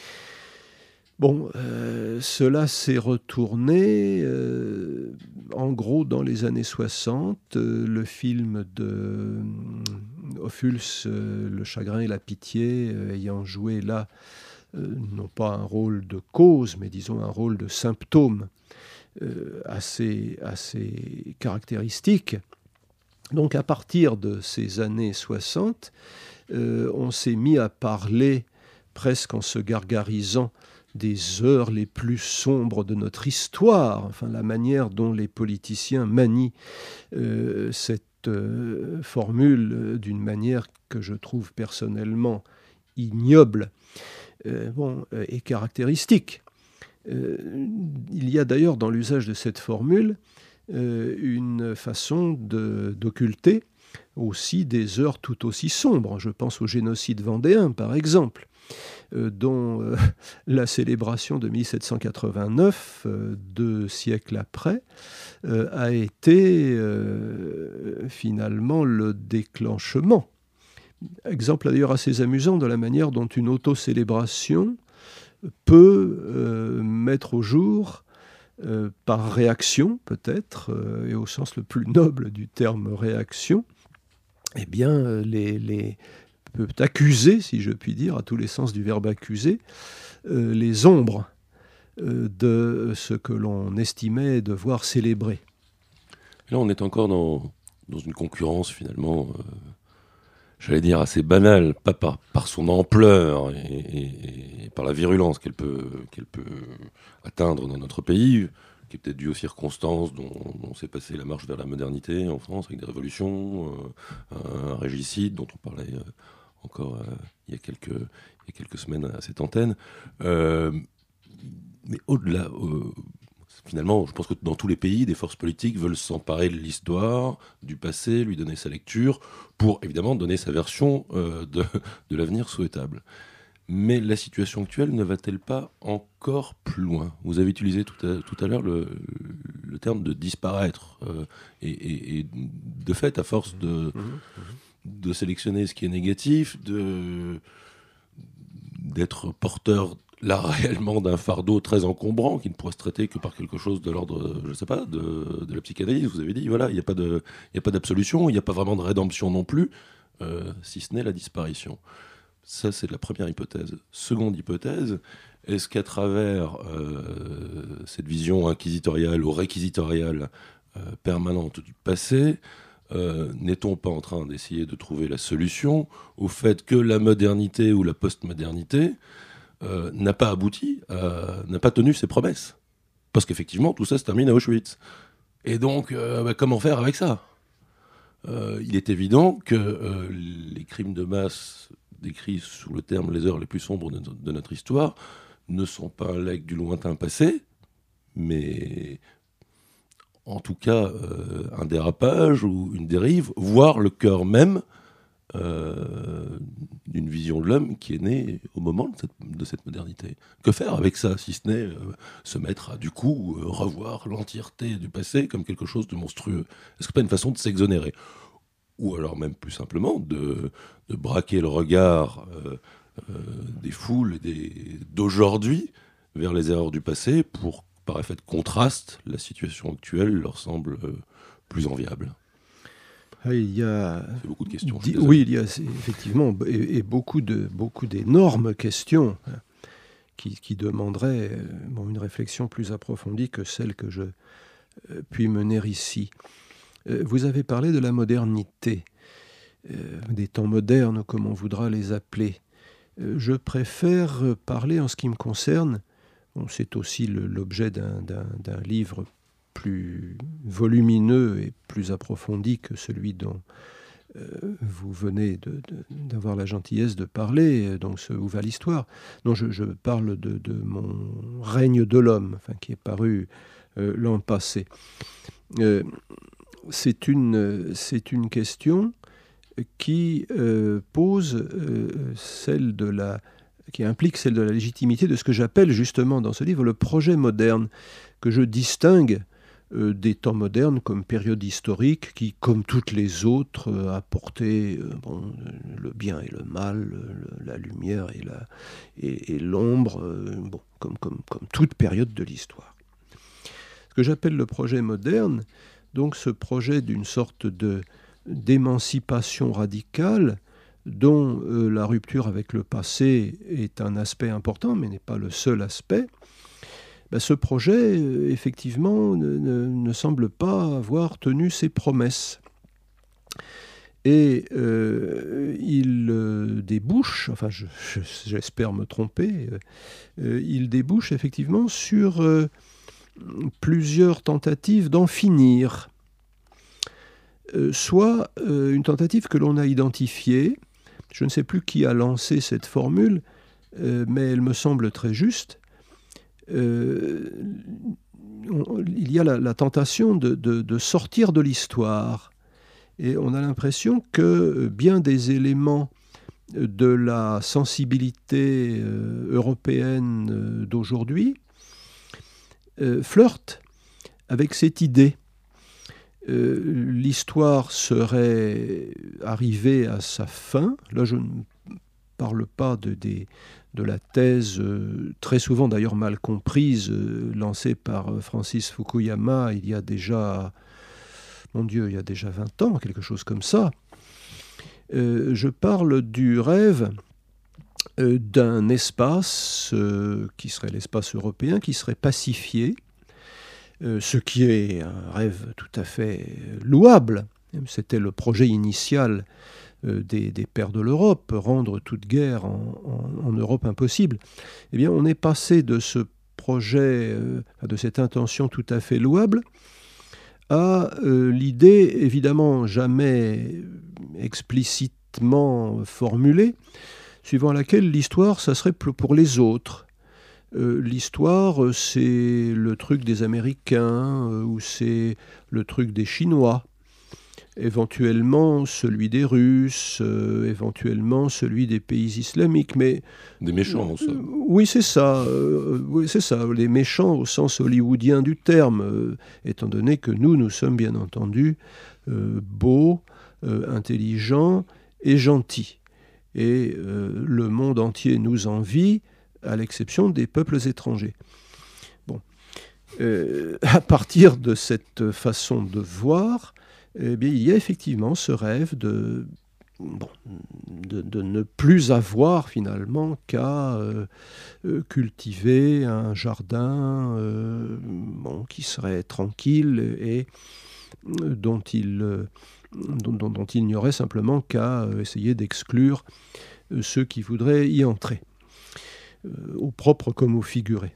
Bon, euh, cela s'est retourné, euh, en gros, dans les années soixante. Euh, le film de euh, Ophuls, euh, Le chagrin et la pitié, euh, ayant joué là, euh, non pas un rôle de cause, mais disons un rôle de symptôme euh, assez, assez caractéristique. Donc à partir de ces années soixante, euh, on s'est mis à parler presque en se gargarisant des heures les plus sombres de notre histoire, enfin la manière dont les politiciens manient euh, cette euh, formule d'une manière que je trouve personnellement ignoble euh, bon, euh, et caractéristique. Euh, il y a d'ailleurs dans l'usage de cette formule euh, une façon de, d'occulter aussi des heures tout aussi sombres. Je pense au génocide vendéen, par exemple, euh, dont euh, la célébration de mille sept cent quatre-vingt-neuf, euh, deux siècles après, euh, a été euh, finalement le déclenchement. Exemple d'ailleurs assez amusant de la manière dont une auto-célébration peut euh, mettre au jour, euh, par réaction peut-être, euh, et au sens le plus noble du terme réaction, eh bien, euh, les, les, peut accuser, si je puis dire, à tous les sens du verbe accuser, euh, les ombres euh, de ce que l'on estimait devoir célébrer. Et là, on est encore dans, dans une concurrence finalement... Euh... j'allais dire assez banale, pas par, par son ampleur et, et, et par la virulence qu'elle peut, qu'elle peut atteindre dans notre pays, qui est peut-être due aux circonstances dont, dont s'est passée la marche vers la modernité en France, avec des révolutions, euh, un régicide dont on parlait euh, encore euh, il, y a quelques, il y a quelques semaines à cette antenne. Euh, mais au-delà... Euh, Finalement, je pense que dans tous les pays, des forces politiques veulent s'emparer de l'histoire, du passé, lui donner sa lecture, pour évidemment donner sa version euh, de, de l'avenir souhaitable. Mais la situation actuelle ne va-t-elle pas encore plus loin ? Vous avez utilisé tout à, tout à l'heure le, le terme de disparaître. Euh, et, et, et de fait, à force de, de sélectionner ce qui est négatif, de, d'être porteur là réellement d'un fardeau très encombrant qui ne pourrait se traiter que par quelque chose de l'ordre, je ne sais pas, de, de la psychanalyse. Vous avez dit, voilà, il n'y a pas de, il n'y a pas d'absolution, il n'y a pas vraiment de rédemption non plus, euh, si ce n'est la disparition. Ça, c'est la première hypothèse. Seconde hypothèse, est-ce qu'à travers euh, cette vision inquisitoriale ou réquisitoriale euh, permanente du passé, euh, n'est-on pas en train d'essayer de trouver la solution au fait que la modernité ou la postmodernité Euh, n'a pas abouti, euh, n'a pas tenu ses promesses. Parce qu'effectivement, tout ça se termine à Auschwitz. Et donc, euh, bah, comment faire avec ça ? euh, Il est évident que euh, les crimes de masse décrits sous le terme « les heures les plus sombres de, de notre histoire » ne sont pas un legs du lointain passé, mais en tout cas euh, un dérapage ou une dérive, voire le cœur même Euh, d'une vision de l'homme qui est née au moment de cette, de cette modernité. Que faire avec ça, si ce n'est euh, se mettre à, du coup, euh, revoir l'entièreté du passé comme quelque chose de monstrueux ? Est-ce que pas une façon de s'exonérer ? Ou alors même plus simplement de, de braquer le regard euh, euh, des foules des, d'aujourd'hui vers les erreurs du passé pour, par effet de contraste, la situation actuelle leur semble euh, plus enviable. Il y a c'est beaucoup de questions. Di- oui, il y a effectivement et, et beaucoup de beaucoup d'énormes questions hein, qui, qui demanderaient euh, bon, une réflexion plus approfondie que celle que je euh, puis mener ici. Euh, vous avez parlé de la modernité, euh, des temps modernes, comme on voudra les appeler. Euh, je préfère parler en ce qui me concerne. Bon, c'est aussi le, l'objet d'un, d'un, d'un livre plus volumineux et plus approfondi que celui dont euh, vous venez de, de, d'avoir la gentillesse de parler, donc ce Où va l'histoire ? Non, je, je parle de, de mon règne de l'homme, enfin, qui est paru euh, l'an passé. Euh, c'est, une, c'est une question qui euh, pose euh, celle de la qui implique celle de la légitimité de ce que j'appelle justement dans ce livre le projet moderne, que je distingue Euh, des temps modernes comme période historique qui, comme toutes les autres, euh, a porté euh, bon, le bien et le mal, le, la lumière et, la, et, et l'ombre, euh, bon, comme, comme, comme toute période de l'histoire. Ce que j'appelle le projet moderne, donc ce projet d'une sorte de, d'émancipation radicale dont euh, la rupture avec le passé est un aspect important, mais n'est pas le seul aspect, ben, ce projet, euh, effectivement, ne, ne, ne semble pas avoir tenu ses promesses. Et euh, il euh, débouche, enfin je, je, j'espère me tromper, euh, il débouche effectivement sur euh, plusieurs tentatives d'en finir. Euh, soit euh, une tentative que l'on a identifiée, je ne sais plus qui a lancé cette formule, euh, mais elle me semble très juste. Euh, on, il y a la, la tentation de, de, de sortir de l'histoire. Et on a l'impression que bien des éléments de la sensibilité euh, européenne euh, d'aujourd'hui euh, flirtent avec cette idée. Euh, l'histoire serait arrivée à sa fin. Là, je ne parle pas de, des, de la thèse, euh, très souvent d'ailleurs mal comprise, euh, lancée par Francis Fukuyama il y a déjà... Mon Dieu, il y a déjà vingt ans, quelque chose comme ça. Euh, je parle du rêve euh, d'un espace euh, qui serait l'espace européen, qui serait pacifié, euh, ce qui est un rêve tout à fait louable. C'était le projet initial euh, des, des pères de l'Europe, rendre toute guerre en, en, en Europe impossible. Eh bien, on est passé de ce projet, euh, de cette intention tout à fait louable, à euh, l'idée, évidemment jamais explicitement formulée, suivant laquelle l'histoire, ça serait pour les autres. Euh, l'histoire, c'est le truc des Américains, euh, ou c'est le truc des Chinois, éventuellement celui des Russes, euh, éventuellement celui des pays islamiques, mais... Des méchants, ça. Euh, oui, c'est ça. Euh, oui, c'est ça. Les méchants au sens hollywoodien du terme, euh, étant donné que nous, nous sommes bien entendu euh, beaux, euh, intelligents et gentils. Et euh, le monde entier nous envie, à l'exception des peuples étrangers. Bon. Euh, à partir de cette façon de voir, eh bien, il y a effectivement ce rêve de, bon, de, de ne plus avoir finalement qu'à euh, cultiver un jardin euh, bon, qui serait tranquille et dont il, euh, dont, dont, dont il n'y aurait simplement qu'à essayer d'exclure ceux qui voudraient y entrer, euh, au propre comme au figuré.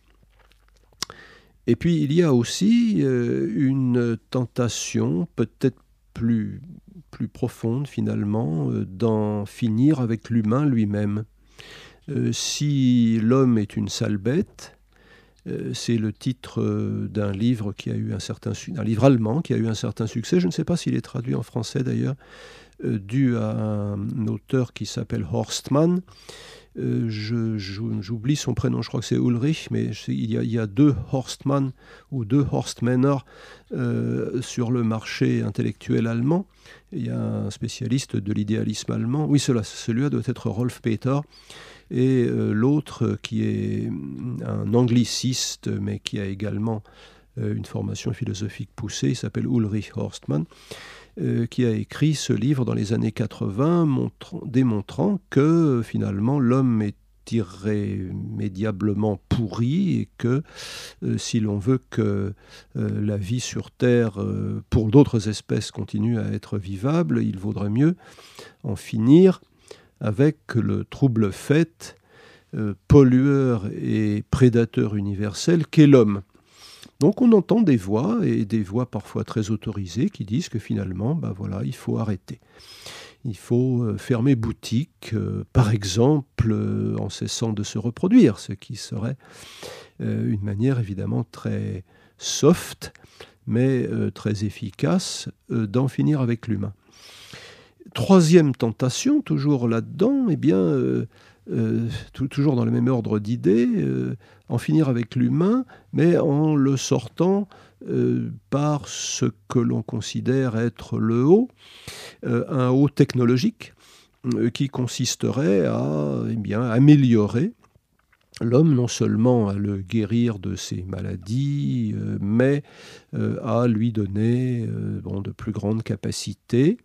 Et puis il y a aussi euh, une tentation peut-être plus, plus profonde finalement, euh, d'en finir avec l'humain lui-même. Euh, si l'homme est une sale bête, euh, c'est le titre euh, d'un livre qui a eu un certain un livre allemand qui a eu un certain succès. Je ne sais pas s'il est traduit en français d'ailleurs, euh, dû à un auteur qui s'appelle Horstmann. Euh, je, je, j'oublie son prénom, je crois que c'est Ulrich, mais il y a, il y a deux Horstmann ou deux Horstmänner euh, sur le marché intellectuel allemand. Il y a un spécialiste de l'idéalisme allemand. Oui, cela, celui-là doit être Rolf Peter. Et euh, l'autre qui est un angliciste, mais qui a également euh, une formation philosophique poussée, il s'appelle Ulrich Horstmann. Euh, qui a écrit ce livre dans les années quatre-vingts, montrant, démontrant que finalement l'homme est irrémédiablement pourri et que euh, si l'on veut que euh, la vie sur Terre euh, pour d'autres espèces continue à être vivable, il vaudrait mieux en finir avec le trouble fait, euh, pollueur et prédateur universel qu'est l'homme. Donc on entend des voix, et des voix parfois très autorisées, qui disent que finalement, ben voilà, il faut arrêter. Il faut euh, fermer boutique, euh, par exemple, euh, en cessant de se reproduire, ce qui serait euh, une manière évidemment très soft, mais euh, très efficace euh, d'en finir avec l'humain. Troisième tentation, toujours là-dedans, eh bien... Euh, Euh, tout, toujours dans le même ordre d'idées, euh, en finir avec l'humain, mais en le sortant euh, par ce que l'on considère être le haut, euh, un haut technologique euh, qui consisterait à eh bien, améliorer l'homme, non seulement à le guérir de ses maladies, euh, mais euh, à lui donner euh, bon, de plus grandes capacités.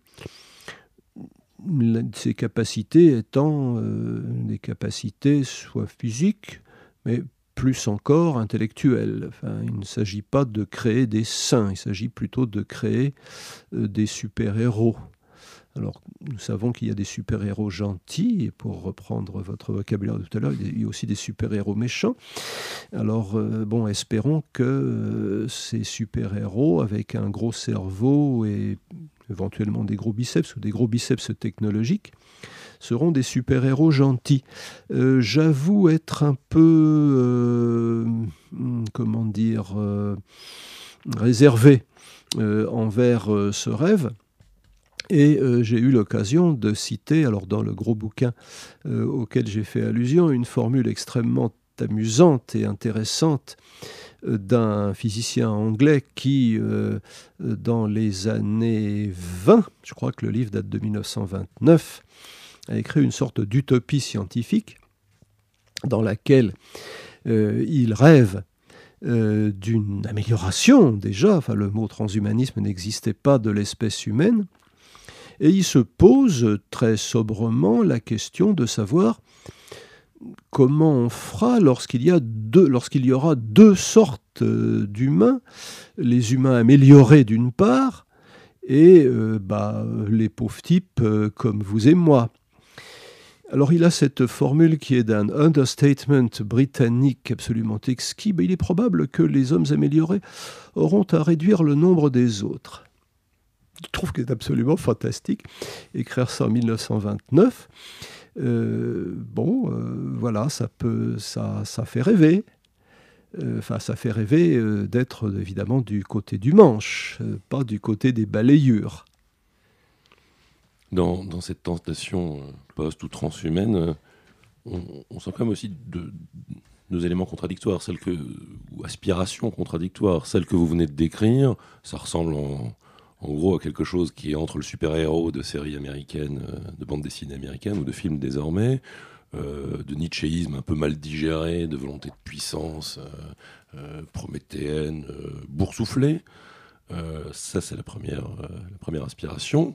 Ces capacités étant euh, des capacités soit physiques, mais plus encore intellectuelle. Enfin, il ne s'agit pas de créer des saints, il s'agit plutôt de créer euh, des super-héros. Alors, nous savons qu'il y a des super-héros gentils, et pour reprendre votre vocabulaire de tout à l'heure, il y a aussi des super-héros méchants. Alors, euh, bon, espérons que euh, ces super-héros, avec un gros cerveau et éventuellement des gros biceps ou des gros biceps technologiques, seront des super-héros gentils. Euh, j'avoue être un peu, euh, comment dire, euh, réservé euh, envers euh, ce rêve. Et euh, j'ai eu l'occasion de citer, alors dans le gros bouquin euh, auquel j'ai fait allusion, une formule extrêmement amusante et intéressante euh, d'un physicien anglais qui, euh, dans les années vingt, je crois que le livre date de dix-neuf cent vingt-neuf, a écrit une sorte d'utopie scientifique dans laquelle euh, il rêve euh, d'une amélioration déjà, enfin le mot transhumanisme n'existait pas de l'espèce humaine, et il se pose très sobrement la question de savoir comment on fera lorsqu'il y a deux, lorsqu'il y aura deux sortes d'humains, les humains améliorés d'une part, et euh, bah, les pauvres types euh, comme vous et moi. Alors il a cette formule qui est d'un understatement britannique absolument exquis. Ben, il est probable que les hommes améliorés auront à réduire le nombre des autres. Je trouve que c'est absolument fantastique, écrire ça en dix-neuf cent vingt-neuf. Euh, bon, euh, voilà, ça, peut, ça, ça fait rêver. Enfin, euh, ça fait rêver euh, d'être évidemment du côté du manche, euh, pas du côté des balayures. Dans, dans cette tentation post- ou transhumaine, euh, on, on sent quand même aussi deux, deux éléments contradictoires, celle que, ou aspirations contradictoires. Celle que vous venez de décrire, ça ressemble en, en gros à quelque chose qui est entre le super-héros de séries américaines, de bandes dessinées américaines ou de films désormais, euh, de nietzschéisme un peu mal digéré, de volonté de puissance euh, euh, prométhéenne, euh, boursouflée. Euh, ça, c'est la première, euh, la première aspiration.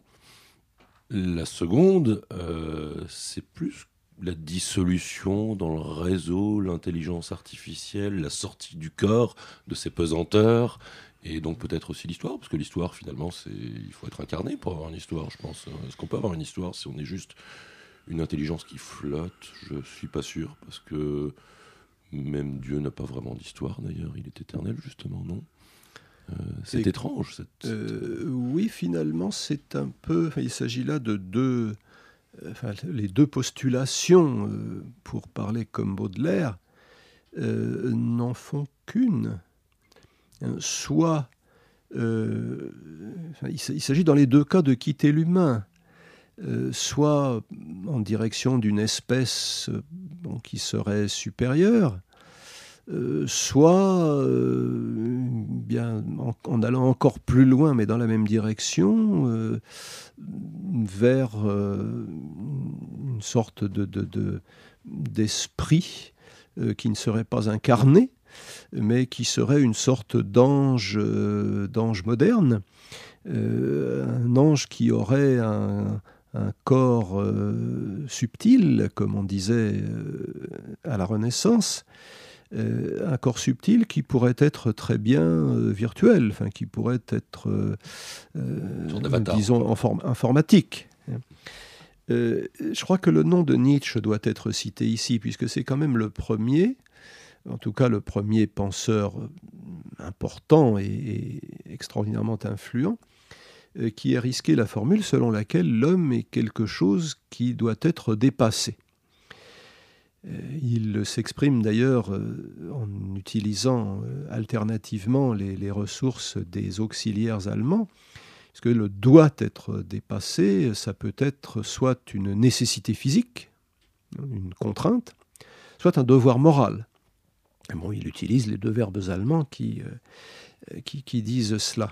La seconde, euh, c'est plus la dissolution dans le réseau, l'intelligence artificielle, la sortie du corps de ses pesanteurs, et donc peut-être aussi l'histoire, parce que l'histoire, finalement, c'est, il faut être incarné pour avoir une histoire, je pense. Est-ce qu'on peut avoir une histoire si on est juste une intelligence qui flotte ? Je suis pas sûr, parce que même Dieu n'a pas vraiment d'histoire, d'ailleurs. Il est éternel, justement, non ? Euh, c'est Et, étrange. Cette... Euh, oui, finalement, c'est un peu... Enfin, il s'agit là de deux... Enfin, les deux postulations, euh, pour parler comme Baudelaire, euh, n'en font qu'une. Soit... Euh, enfin, il, il s'agit dans les deux cas de quitter l'humain, euh, soit en direction d'une espèce euh, bon, qui serait supérieure, Euh, soit euh, bien, en, en allant encore plus loin, mais dans la même direction, euh, vers euh, une sorte de, de, de, d'esprit euh, qui ne serait pas incarné, mais qui serait une sorte d'ange, euh, d'ange moderne, euh, un ange qui aurait un, un corps euh, subtil, comme on disait euh, à la Renaissance, Euh, un corps subtil qui pourrait être très bien euh, virtuel, enfin, qui pourrait être, euh, euh, disons, inform- informatique. Euh, je crois que le nom de Nietzsche doit être cité ici, puisque c'est quand même le premier, en tout cas le premier penseur important et, et extraordinairement influent, euh, qui a risqué la formule selon laquelle l'homme est quelque chose qui doit être dépassé. Il s'exprime d'ailleurs en utilisant alternativement les, les ressources des auxiliaires allemands, puisque le doit être dépassé, ça peut être soit une nécessité physique, une contrainte, soit un devoir moral. Bon, il utilise les deux verbes allemands qui, qui, qui disent cela.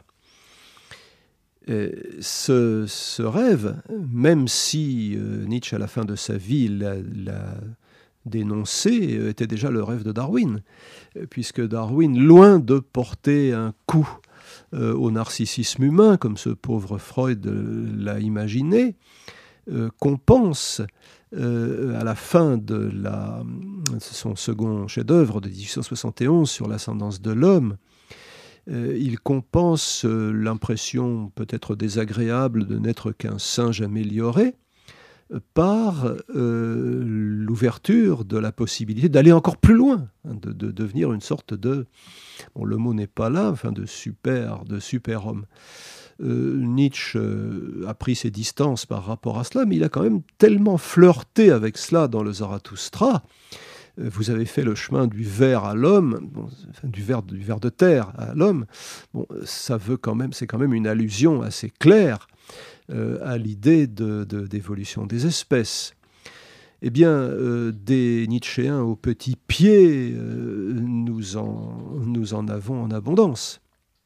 Ce, ce rêve, même si Nietzsche, à la fin de sa vie, l'a, l'a dénoncé, était déjà le rêve de Darwin, puisque Darwin, loin de porter un coup euh, au narcissisme humain, comme ce pauvre Freud l'a imaginé, euh, compense euh, à la fin de la, son second chef-d'œuvre de dix-huit cent soixante et onze sur l'ascendance de l'homme, euh, il compense euh, l'impression peut-être désagréable de n'être qu'un singe amélioré euh, par euh, l'ouverture de la possibilité d'aller encore plus loin, hein, de, de devenir une sorte de, bon, le mot n'est pas là, enfin de super, de super-homme. Euh, Nietzsche euh, a pris ses distances par rapport à cela, mais il a quand même tellement flirté avec cela dans le Zarathustra. Euh, vous avez fait le chemin du ver à l'homme, bon, enfin, du ver, du ver de terre à l'homme. Bon, ça veut quand même, c'est quand même une allusion assez claire euh, à l'idée de, de, d'évolution des espèces. Eh bien, euh, des Nietzschéens au petit pied, euh, nous, en, nous en avons en abondance.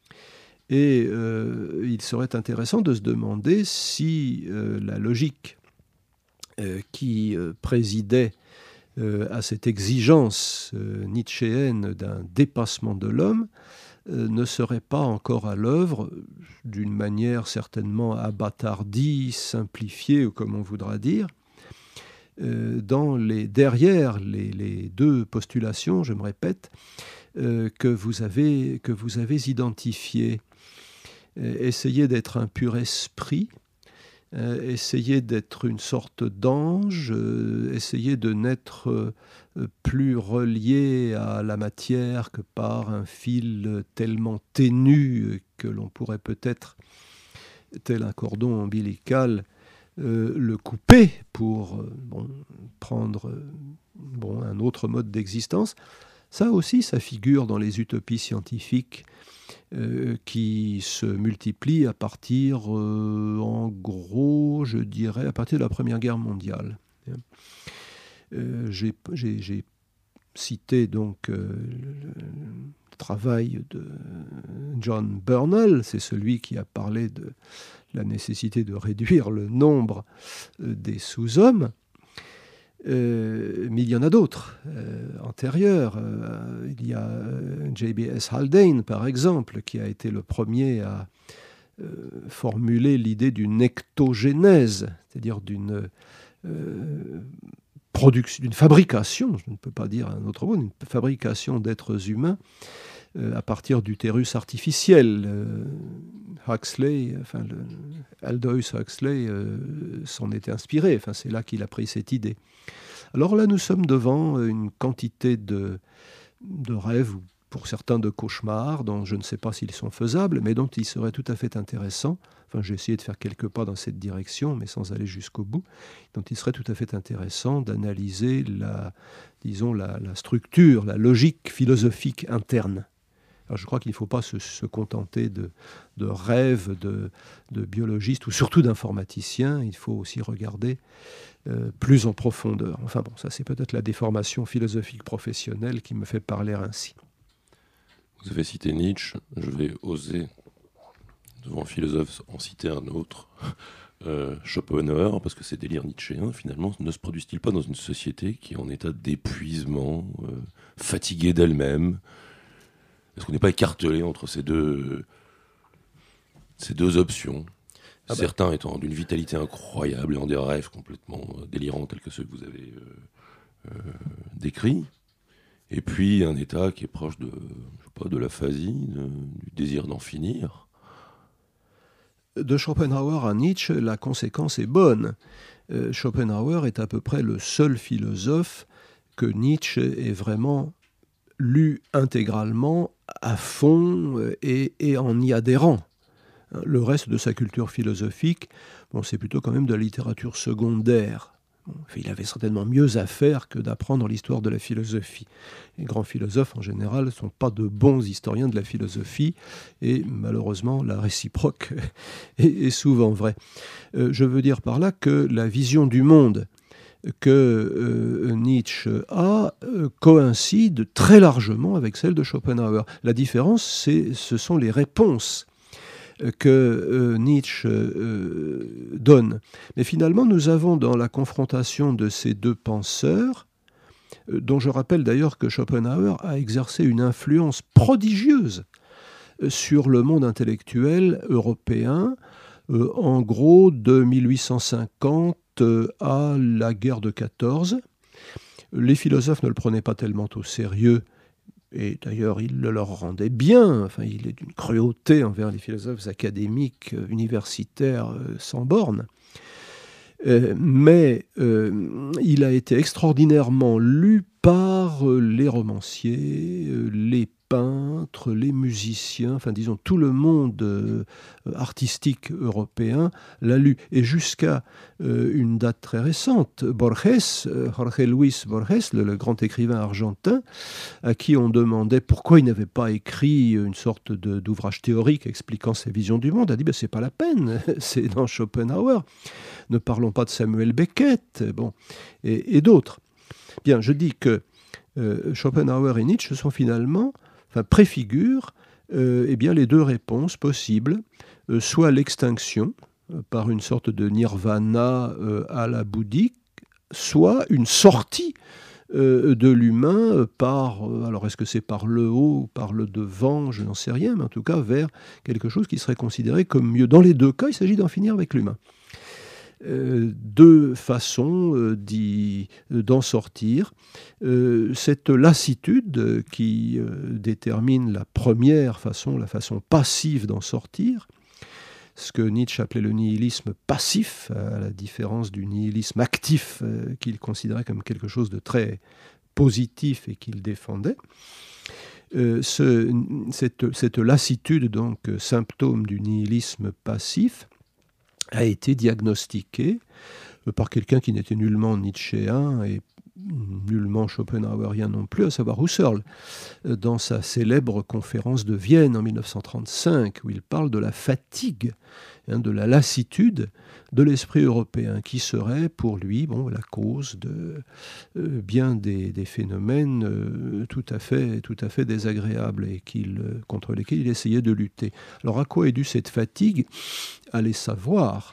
Et euh, il serait intéressant de se demander si euh, la logique euh, qui euh, présidait euh, à cette exigence euh, nietzschéenne d'un dépassement de l'homme euh, ne serait pas encore à l'œuvre d'une manière certainement abattardie, simplifiée, ou comme on voudra dire, euh, dans les, derrière les, les deux postulations, je me répète, euh, que vous avez, que vous avez identifiées. Essayer d'être un pur esprit, euh, essayer d'être une sorte d'ange, euh, essayer de n'être euh, plus relié à la matière que par un fil tellement ténu que l'on pourrait peut-être, tel un cordon ombilical, euh, le couper pour euh, bon, prendre euh, bon, un autre mode d'existence. Ça aussi, ça figure dans les utopies scientifiques Euh, qui se multiplient à partir, euh, en gros, je dirais, à partir de la Première Guerre mondiale. Euh, j'ai, j'ai, j'ai cité donc euh, le, le travail de John Bernal, c'est celui qui a parlé de la nécessité de réduire le nombre euh, des sous-hommes. Euh, mais il y en a d'autres, euh, antérieurs. Euh, il y a euh, J B S Haldane, par exemple, qui a été le premier à euh, formuler l'idée d'une ectogénèse, c'est-à-dire d'une, euh, production, d'une fabrication, je ne peux pas dire un autre mot, d'une fabrication d'êtres humains euh, à partir d'utérus artificiels. Euh, Huxley, enfin, le, Aldous Huxley euh, s'en était inspiré, enfin, c'est là qu'il a pris cette idée. Alors là, nous sommes devant une quantité de, de rêves, ou pour certains de cauchemars, dont je ne sais pas s'ils sont faisables, mais dont il serait tout à fait intéressant, enfin j'ai essayé de faire quelques pas dans cette direction, mais sans aller jusqu'au bout, dont il serait tout à fait intéressant d'analyser la, disons, la, la structure, la logique philosophique interne. Alors je crois qu'il ne faut pas se, se contenter de, de rêves de, de biologistes, ou surtout d'informaticiens, il faut aussi regarder euh, plus en profondeur. Enfin bon, ça c'est peut-être la déformation philosophique professionnelle qui me fait parler ainsi. Vous avez cité Nietzsche, je vais oser, devant un philosophe, en citer un autre, euh, Schopenhauer, parce que ces délires nietzschéens, finalement, ne se produisent-ils pas dans une société qui est en état d'épuisement, euh, fatiguée d'elle-même? Est-ce qu'on n'est pas écartelé entre ces deux, ces deux options, ah ben. Certains étant d'une vitalité incroyable et en des rêves complètement délirants tels que ceux que vous avez euh, euh, décrits, et puis un état qui est proche de, je sais pas, de l'aphasie, de, du désir d'en finir. De Schopenhauer à Nietzsche, la conséquence est bonne. Euh, Schopenhauer est à peu près le seul philosophe que Nietzsche ait vraiment lu intégralement, à fond et, et en y adhérant. Le reste de sa culture philosophique, bon, c'est plutôt quand même de la littérature secondaire. Bon, il avait certainement mieux à faire que d'apprendre l'histoire de la philosophie. Les grands philosophes, en général, ne sont pas de bons historiens de la philosophie, et malheureusement, la réciproque est, est souvent vraie. Euh, je veux dire par là que la vision du monde que euh, Nietzsche a euh, coïncide très largement avec celle de Schopenhauer. La différence, c'est, ce sont les réponses que euh, Nietzsche euh, donne. Mais finalement, nous avons dans la confrontation de ces deux penseurs, euh, dont je rappelle d'ailleurs que Schopenhauer a exercé une influence prodigieuse sur le monde intellectuel européen, euh, en gros de mille huit cent cinquante remonte à la guerre de quatorze. Les philosophes ne le prenaient pas tellement au sérieux, et d'ailleurs il le leur rendait bien. Enfin, il est d'une cruauté envers les philosophes académiques, universitaires, sans bornes. Euh, mais euh, il a été extraordinairement lu par euh, les romanciers, euh, les peintres, les musiciens, enfin disons tout le monde euh, artistique européen l'a lu. Et jusqu'à euh, une date très récente, Borges, euh, Jorge Luis Borges, le, le grand écrivain argentin, à qui on demandait pourquoi il n'avait pas écrit une sorte de, d'ouvrage théorique expliquant sa vision du monde, a dit ben, c'est pas la peine, c'est dans Schopenhauer. Ne parlons pas de Samuel Beckett, bon, et, et d'autres. Bien, je dis que euh, Schopenhauer et Nietzsche sont finalement, enfin, préfigurent euh, eh bien, les deux réponses possibles, euh, soit l'extinction euh, par une sorte de nirvana euh, à la bouddhique, soit une sortie euh, de l'humain par, euh, alors est-ce que c'est par le haut ou par le devant, je n'en sais rien, mais en tout cas vers quelque chose qui serait considéré comme mieux. Dans les deux cas, il s'agit d'en finir avec l'humain. Euh, deux façons euh, d'y, d'en sortir. Euh, cette lassitude qui euh, détermine la première façon, la façon passive d'en sortir, ce que Nietzsche appelait le nihilisme passif, à la différence du nihilisme actif euh, qu'il considérait comme quelque chose de très positif et qu'il défendait. Euh, ce, cette, cette lassitude, donc symptôme du nihilisme passif, a été diagnostiqué par quelqu'un qui n'était nullement nietzschéen et nullement schopenhauerien non plus, à savoir Husserl, dans sa célèbre conférence de Vienne en mille neuf cent trente-cinq, où il parle de la fatigue, hein, de la lassitude de l'esprit européen, qui serait pour lui bon, la cause de euh, bien des, des phénomènes euh, tout à fait, tout à fait désagréables et qu'il, contre lesquels il essayait de lutter. Alors à quoi est due cette fatigue ? Allez savoir.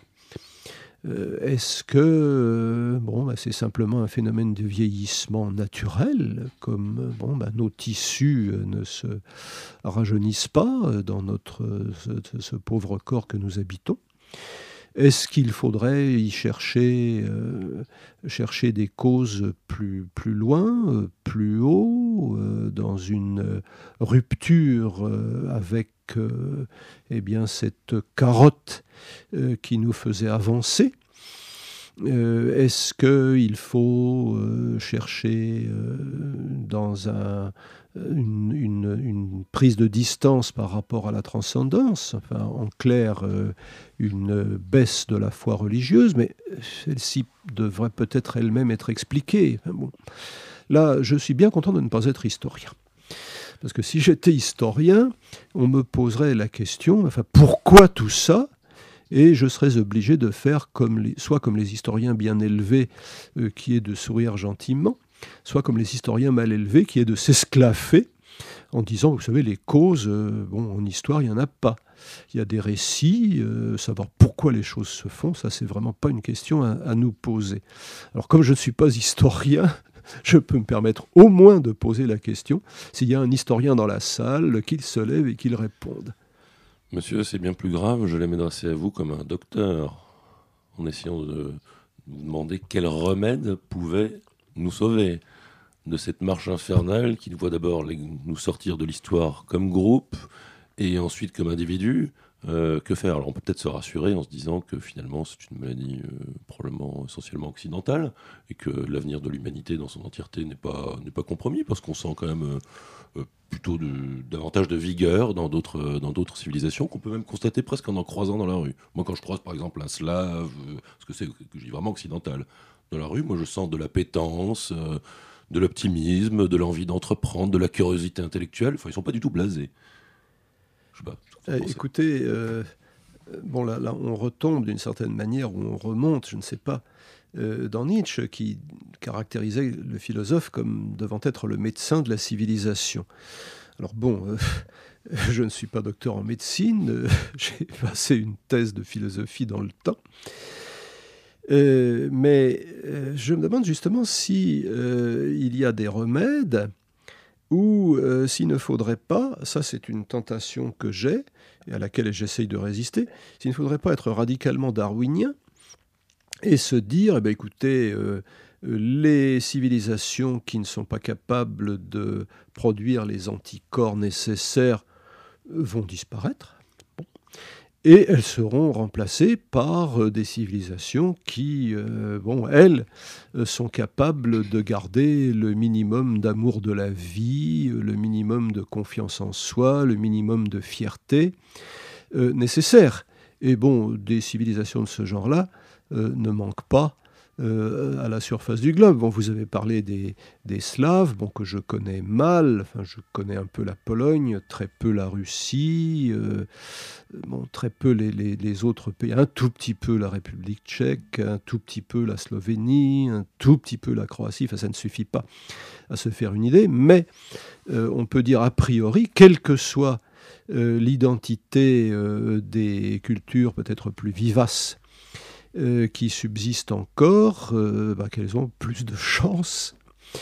Euh, est-ce que euh, bon, bah, c'est simplement un phénomène de vieillissement naturel, comme bon, bah, nos tissus euh, ne se rajeunissent pas euh, dans notre, euh, ce, ce pauvre corps que nous habitons ? Est-ce qu'il faudrait y chercher, euh, chercher des causes plus, plus loin, euh, plus haut, euh, dans une rupture euh, avec euh, eh bien, cette carotte euh, qui nous faisait avancer ? euh, Est-ce qu'il faut euh, chercher euh, dans un... Une, une, une prise de distance par rapport à la transcendance, enfin, en clair, euh, une baisse de la foi religieuse, mais celle-ci devrait peut-être elle-même être expliquée. Enfin, bon. Là, je suis bien content de ne pas être historien. Parce que si j'étais historien, on me poserait la question, enfin, pourquoi tout ça ? Et je serais obligé de faire comme les, soit comme les historiens bien élevés, euh, qui est de sourire gentiment, soit comme les historiens mal élevés, qui est de s'esclaffer en disant, vous savez, les causes, euh, bon, en histoire, il n'y en a pas. Il y a des récits, euh, savoir pourquoi les choses se font, ça, c'est vraiment pas une question à, à nous poser. Alors, comme je ne suis pas historien, je peux me permettre au moins de poser la question, s'il y a un historien dans la salle, qu'il se lève et qu'il réponde. Monsieur, c'est bien plus grave, je l'ai m'adresser à vous comme un docteur, en essayant de vous demander quel remède pouvait nous sauver de cette marche infernale qui nous voit d'abord les, nous sortir de l'histoire comme groupe et ensuite comme individu. Euh, que faire ? Alors on peut peut-être se rassurer en se disant que finalement c'est une maladie euh, probablement essentiellement occidentale et que l'avenir de l'humanité dans son entièreté n'est pas, n'est pas compromis, parce qu'on sent quand même euh, euh, plutôt de, davantage de vigueur dans d'autres, euh, dans d'autres civilisations qu'on peut même constater presque en en croisant dans la rue. Moi quand je croise par exemple un slave, euh, parce que c'est que je dis vraiment occidental, dans la rue, moi je sens de la pétence, euh, de l'optimisme, de l'envie d'entreprendre, de la curiosité intellectuelle. Enfin, ils ne sont pas du tout blasés. Je sais pas. Euh, écoutez, euh, bon là, là on retombe d'une certaine manière, ou on remonte, je ne sais pas, euh, dans Nietzsche, qui caractérisait le philosophe comme devant être le médecin de la civilisation. Alors bon, euh, je ne suis pas docteur en médecine, euh, j'ai passé une thèse de philosophie dans le temps. Euh, mais euh, je me demande justement si euh, il y a des remèdes ou euh, s'il ne faudrait pas, ça c'est une tentation que j'ai et à laquelle j'essaye de résister, s'il ne faudrait pas être radicalement darwinien et se dire, eh bien, écoutez, euh, les civilisations qui ne sont pas capables de produire les anticorps nécessaires vont disparaître. Bon. Et elles seront remplacées par euh, des civilisations qui, euh, bon, elles, euh, sont capables de garder le minimum d'amour de la vie, euh, le minimum de confiance en soi, le minimum de fierté euh, nécessaire. Et bon, des civilisations de ce genre-là euh, ne manquent pas euh, à la surface du globe. Bon, vous avez parlé des, des Slaves, bon, que je connais mal, enfin, je connais un peu la Pologne, très peu la Russie, euh, bon, très peu les, les, les autres pays, un tout petit peu la République tchèque, un tout petit peu la Slovénie, un tout petit peu la Croatie, enfin, ça ne suffit pas à se faire une idée, mais euh, on peut dire a priori, quelle que soit euh, l'identité euh, des cultures peut-être plus vivaces euh, qui subsistent encore, euh, bah, qu'elles ont plus de chances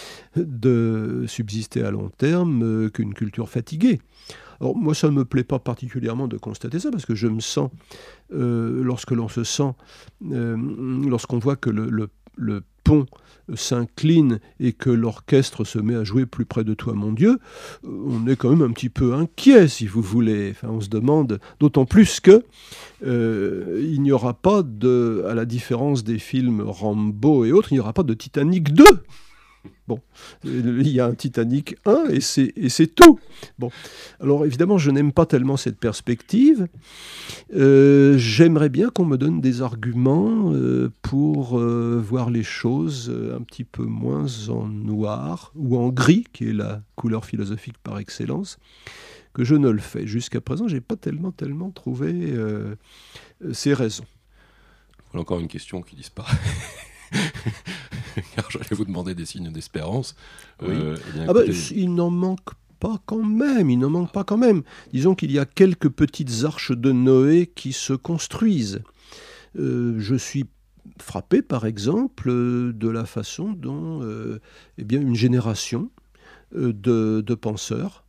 de subsister à long terme euh, qu'une culture fatiguée. Alors moi, ça ne me plaît pas particulièrement de constater ça, parce que je me sens, euh, lorsque l'on se sent, euh, lorsqu'on voit que le, le, le pont s'incline et que l'orchestre se met à jouer plus près de toi, mon Dieu, on est quand même un petit peu inquiet, si vous voulez. Enfin, on se demande, d'autant plus que euh, il n'y aura pas de, à la différence des films Rambo et autres, il n'y aura pas de Titanic deux. Bon, il y a un Titanic un et c'est, et c'est tout. Bon, alors évidemment, je n'aime pas tellement cette perspective. Euh, j'aimerais bien qu'on me donne des arguments euh, pour euh, voir les choses un petit peu moins en noir ou en gris, qui est la couleur philosophique par excellence, que je ne le fais. Jusqu'à présent, je n'ai pas tellement, tellement trouvé euh, ces raisons. Voilà encore une question qui disparaît. Car j'allais vous demander des signes d'espérance. Oui. Euh, eh bien, ah bah, écoutez... il n'en manque pas quand même, il n'en manque pas quand même. Disons qu'il y a quelques petites arches de Noé qui se construisent. Euh, je suis frappé, par exemple, euh, de la façon dont euh, eh bien, une génération euh, de, de penseurs,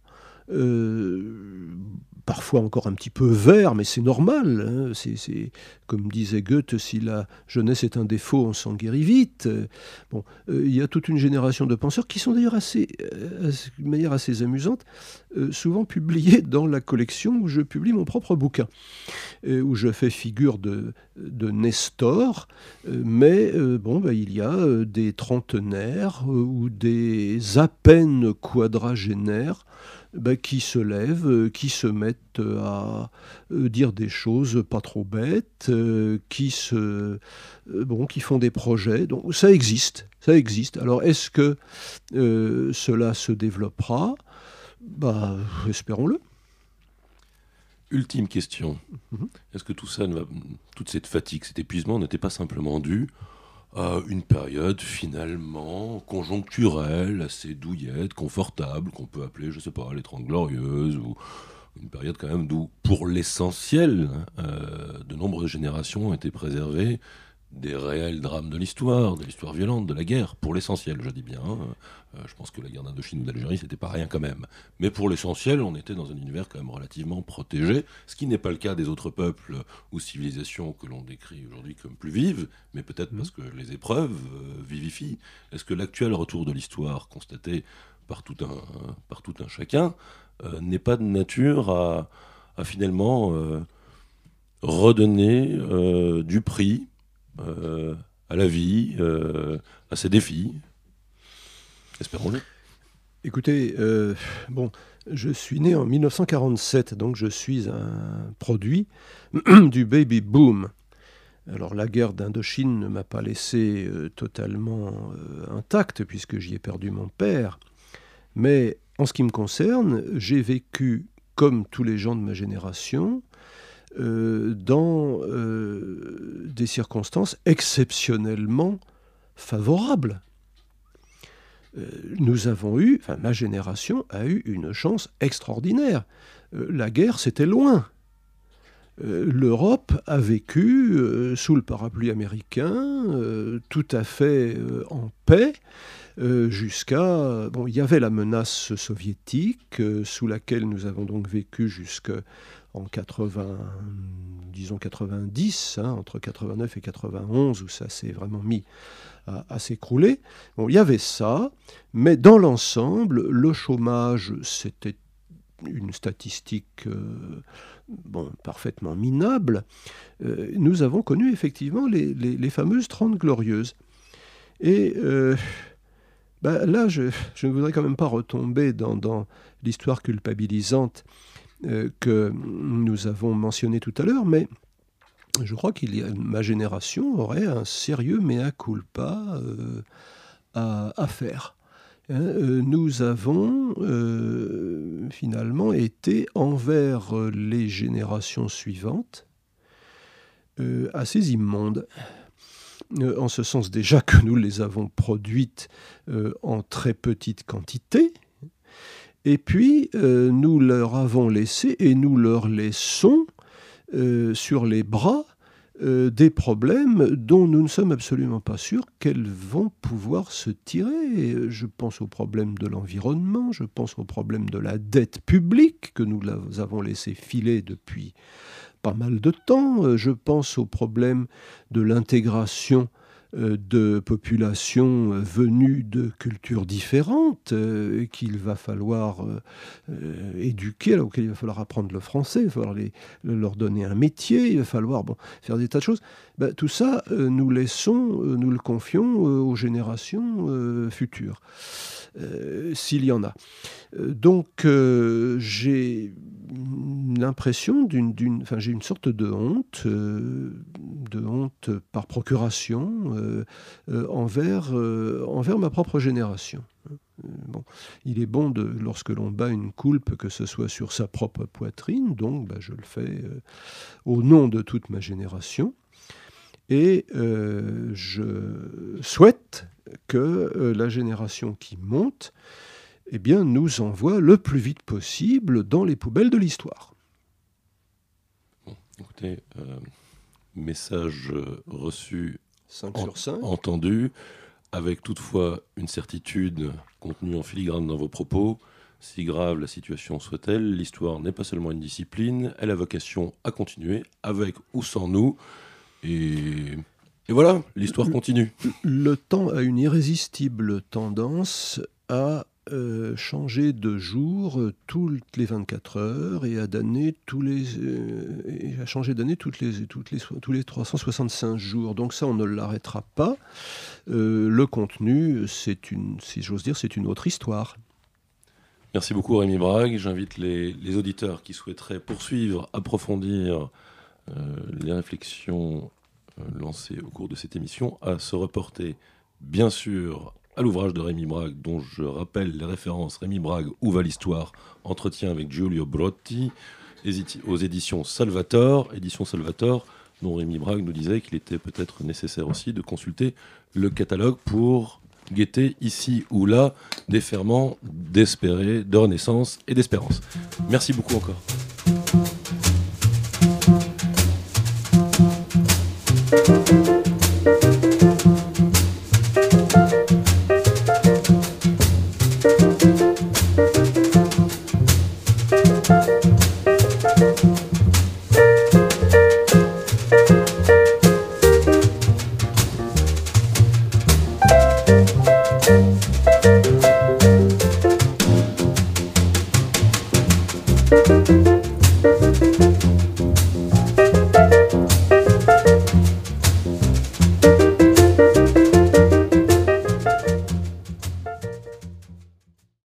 euh, parfois encore un petit peu verts, mais c'est normal. Hein, c'est, c'est, comme disait Goethe, si la jeunesse est un défaut, on s'en guérit vite. Bon, euh, il y a toute une génération de penseurs qui sont d'ailleurs assez, euh, de manière assez amusante, euh, souvent publiés dans la collection où je publie mon propre bouquin, euh, où je fais figure de, de Nestor, euh, mais euh, bon, bah, il y a euh, des trentenaires euh, ou des à peine quadragénaires Ben, qui se lèvent, euh, qui se mettent à euh, dire des choses pas trop bêtes, euh, qui, se, euh, bon, qui font des projets. Donc ça existe, ça existe. Alors est-ce que euh, cela se développera ? Bah, espérons-le. Ultime question. Mm-hmm. Est-ce que tout ça, ne va... toute cette fatigue, cet épuisement n'était pas simplement dû à une période finalement conjoncturelle, assez douillette, confortable, qu'on peut appeler, je sais pas, les Trente Glorieuses, ou une période quand même d'où, pour l'essentiel, euh, de nombreuses générations ont été préservées des réels drames de l'histoire, de l'histoire violente, de la guerre, pour l'essentiel, je dis bien. Euh, je pense que la guerre d'Indochine ou d'Algérie, c'était pas rien quand même. Mais pour l'essentiel, on était dans un univers quand même relativement protégé, ce qui n'est pas le cas des autres peuples ou civilisations que l'on décrit aujourd'hui comme plus vives, mais peut-être mmh. parce que les épreuves euh, vivifient. Est-ce que l'actuel retour de l'histoire, constaté par tout un, par tout un chacun, euh, n'est pas de nature à, à finalement euh, redonner euh, du prix Euh, à la vie, euh, à ses défis. Espérons-le. Écoutez, euh, bon, je suis né en dix-neuf cent quarante-sept, donc je suis un produit du baby boom. Alors la guerre d'Indochine ne m'a pas laissé euh, totalement euh, intact, puisque j'y ai perdu mon père. Mais en ce qui me concerne, j'ai vécu, comme tous les gens de ma génération, Euh, dans euh, des circonstances exceptionnellement favorables. Euh, nous avons eu, enfin ma génération a eu une chance extraordinaire. Euh, la guerre, c'était loin. euh, l'Europe a vécu euh, sous le parapluie américain, euh, tout à fait euh, en paix, euh, jusqu'à... Bon, il y avait la menace soviétique, euh, sous laquelle nous avons donc vécu jusqu'en quatre-vingts, disons quatre-vingt-dix, hein, entre quatre-vingt-neuf et quatre-vingt-onze, où ça s'est vraiment mis à, à s'écrouler. Bon, il y avait ça, mais dans l'ensemble, le chômage, c'était une statistique euh, bon, parfaitement minable. Euh, nous avons connu effectivement les, les, les fameuses Trente Glorieuses. Et euh, ben là, je, je ne voudrais quand même pas retomber dans, dans l'histoire culpabilisante euh, que nous avons mentionnée tout à l'heure, mais je crois qu'il y a, ma génération aurait un sérieux mea culpa euh, à, à faire. Hein, euh, nous avons euh, finalement été envers les générations suivantes euh, assez immondes. Euh, en ce sens déjà que nous les avons produites euh, en très petite quantité, et puis euh, nous leur avons laissé et nous leur laissons euh, sur les bras euh, des problèmes dont nous ne sommes absolument pas sûrs qu'elles vont pouvoir se tirer. Je pense aux problèmes de l'environnement, je pense aux problèmes de la dette publique que nous avons laissé filer depuis pas mal de temps. Je pense aux problèmes de l'intégration de populations venues de cultures différentes, euh, qu'il va falloir euh, éduquer, auxquelles il va falloir apprendre le français, il va falloir les, leur donner un métier, il va falloir bon, faire des tas de choses. Ben, tout ça, euh, nous laissons, euh, nous le confions euh, aux générations euh, futures, euh, s'il y en a. Euh, donc, euh, j'ai l'impression d'une, d'une, enfin, j'ai une sorte de honte, euh, de honte par procuration euh, euh, envers, euh, envers ma propre génération. Euh, bon, il est bon, de, lorsque l'on bat une coulpe, que ce soit sur sa propre poitrine, donc bah, je le fais euh, au nom de toute ma génération. Et euh, je souhaite que euh, la génération qui monte eh bien, nous envoie le plus vite possible dans les poubelles de l'histoire. Bon, écoutez, euh, message reçu, cinq en, sur cinq. entendu, avec toutefois une certitude contenue en filigrane dans vos propos. Si grave la situation soit-elle, l'histoire n'est pas seulement une discipline, elle a vocation à continuer, avec ou sans nous. Et, et voilà, l'histoire continue. Le temps a une irrésistible tendance à euh, changer de jour euh, toutes les vingt-quatre heures et à, d'année tous les, euh, et à changer d'année toutes les, toutes les, tous les trois cent soixante-cinq jours. Donc ça, on ne l'arrêtera pas. Euh, le contenu, c'est une, si j'ose dire, c'est une autre histoire. Merci beaucoup Rémi Brague. J'invite les, les auditeurs qui souhaiteraient poursuivre, approfondir euh, les réflexions euh, lancées au cours de cette émission à se reporter, bien sûr, à l'ouvrage de Rémi Brague, dont je rappelle les références. Rémi Brague, Où va l'histoire ? Entretien avec Giulio Brotti, aux éditions Salvator, éditions Salvator, dont Rémi Brague nous disait qu'il était peut-être nécessaire aussi de consulter le catalogue pour guetter ici ou là des ferments d'espérer, de renaissance et d'espérance. Merci beaucoup encore. Thank you.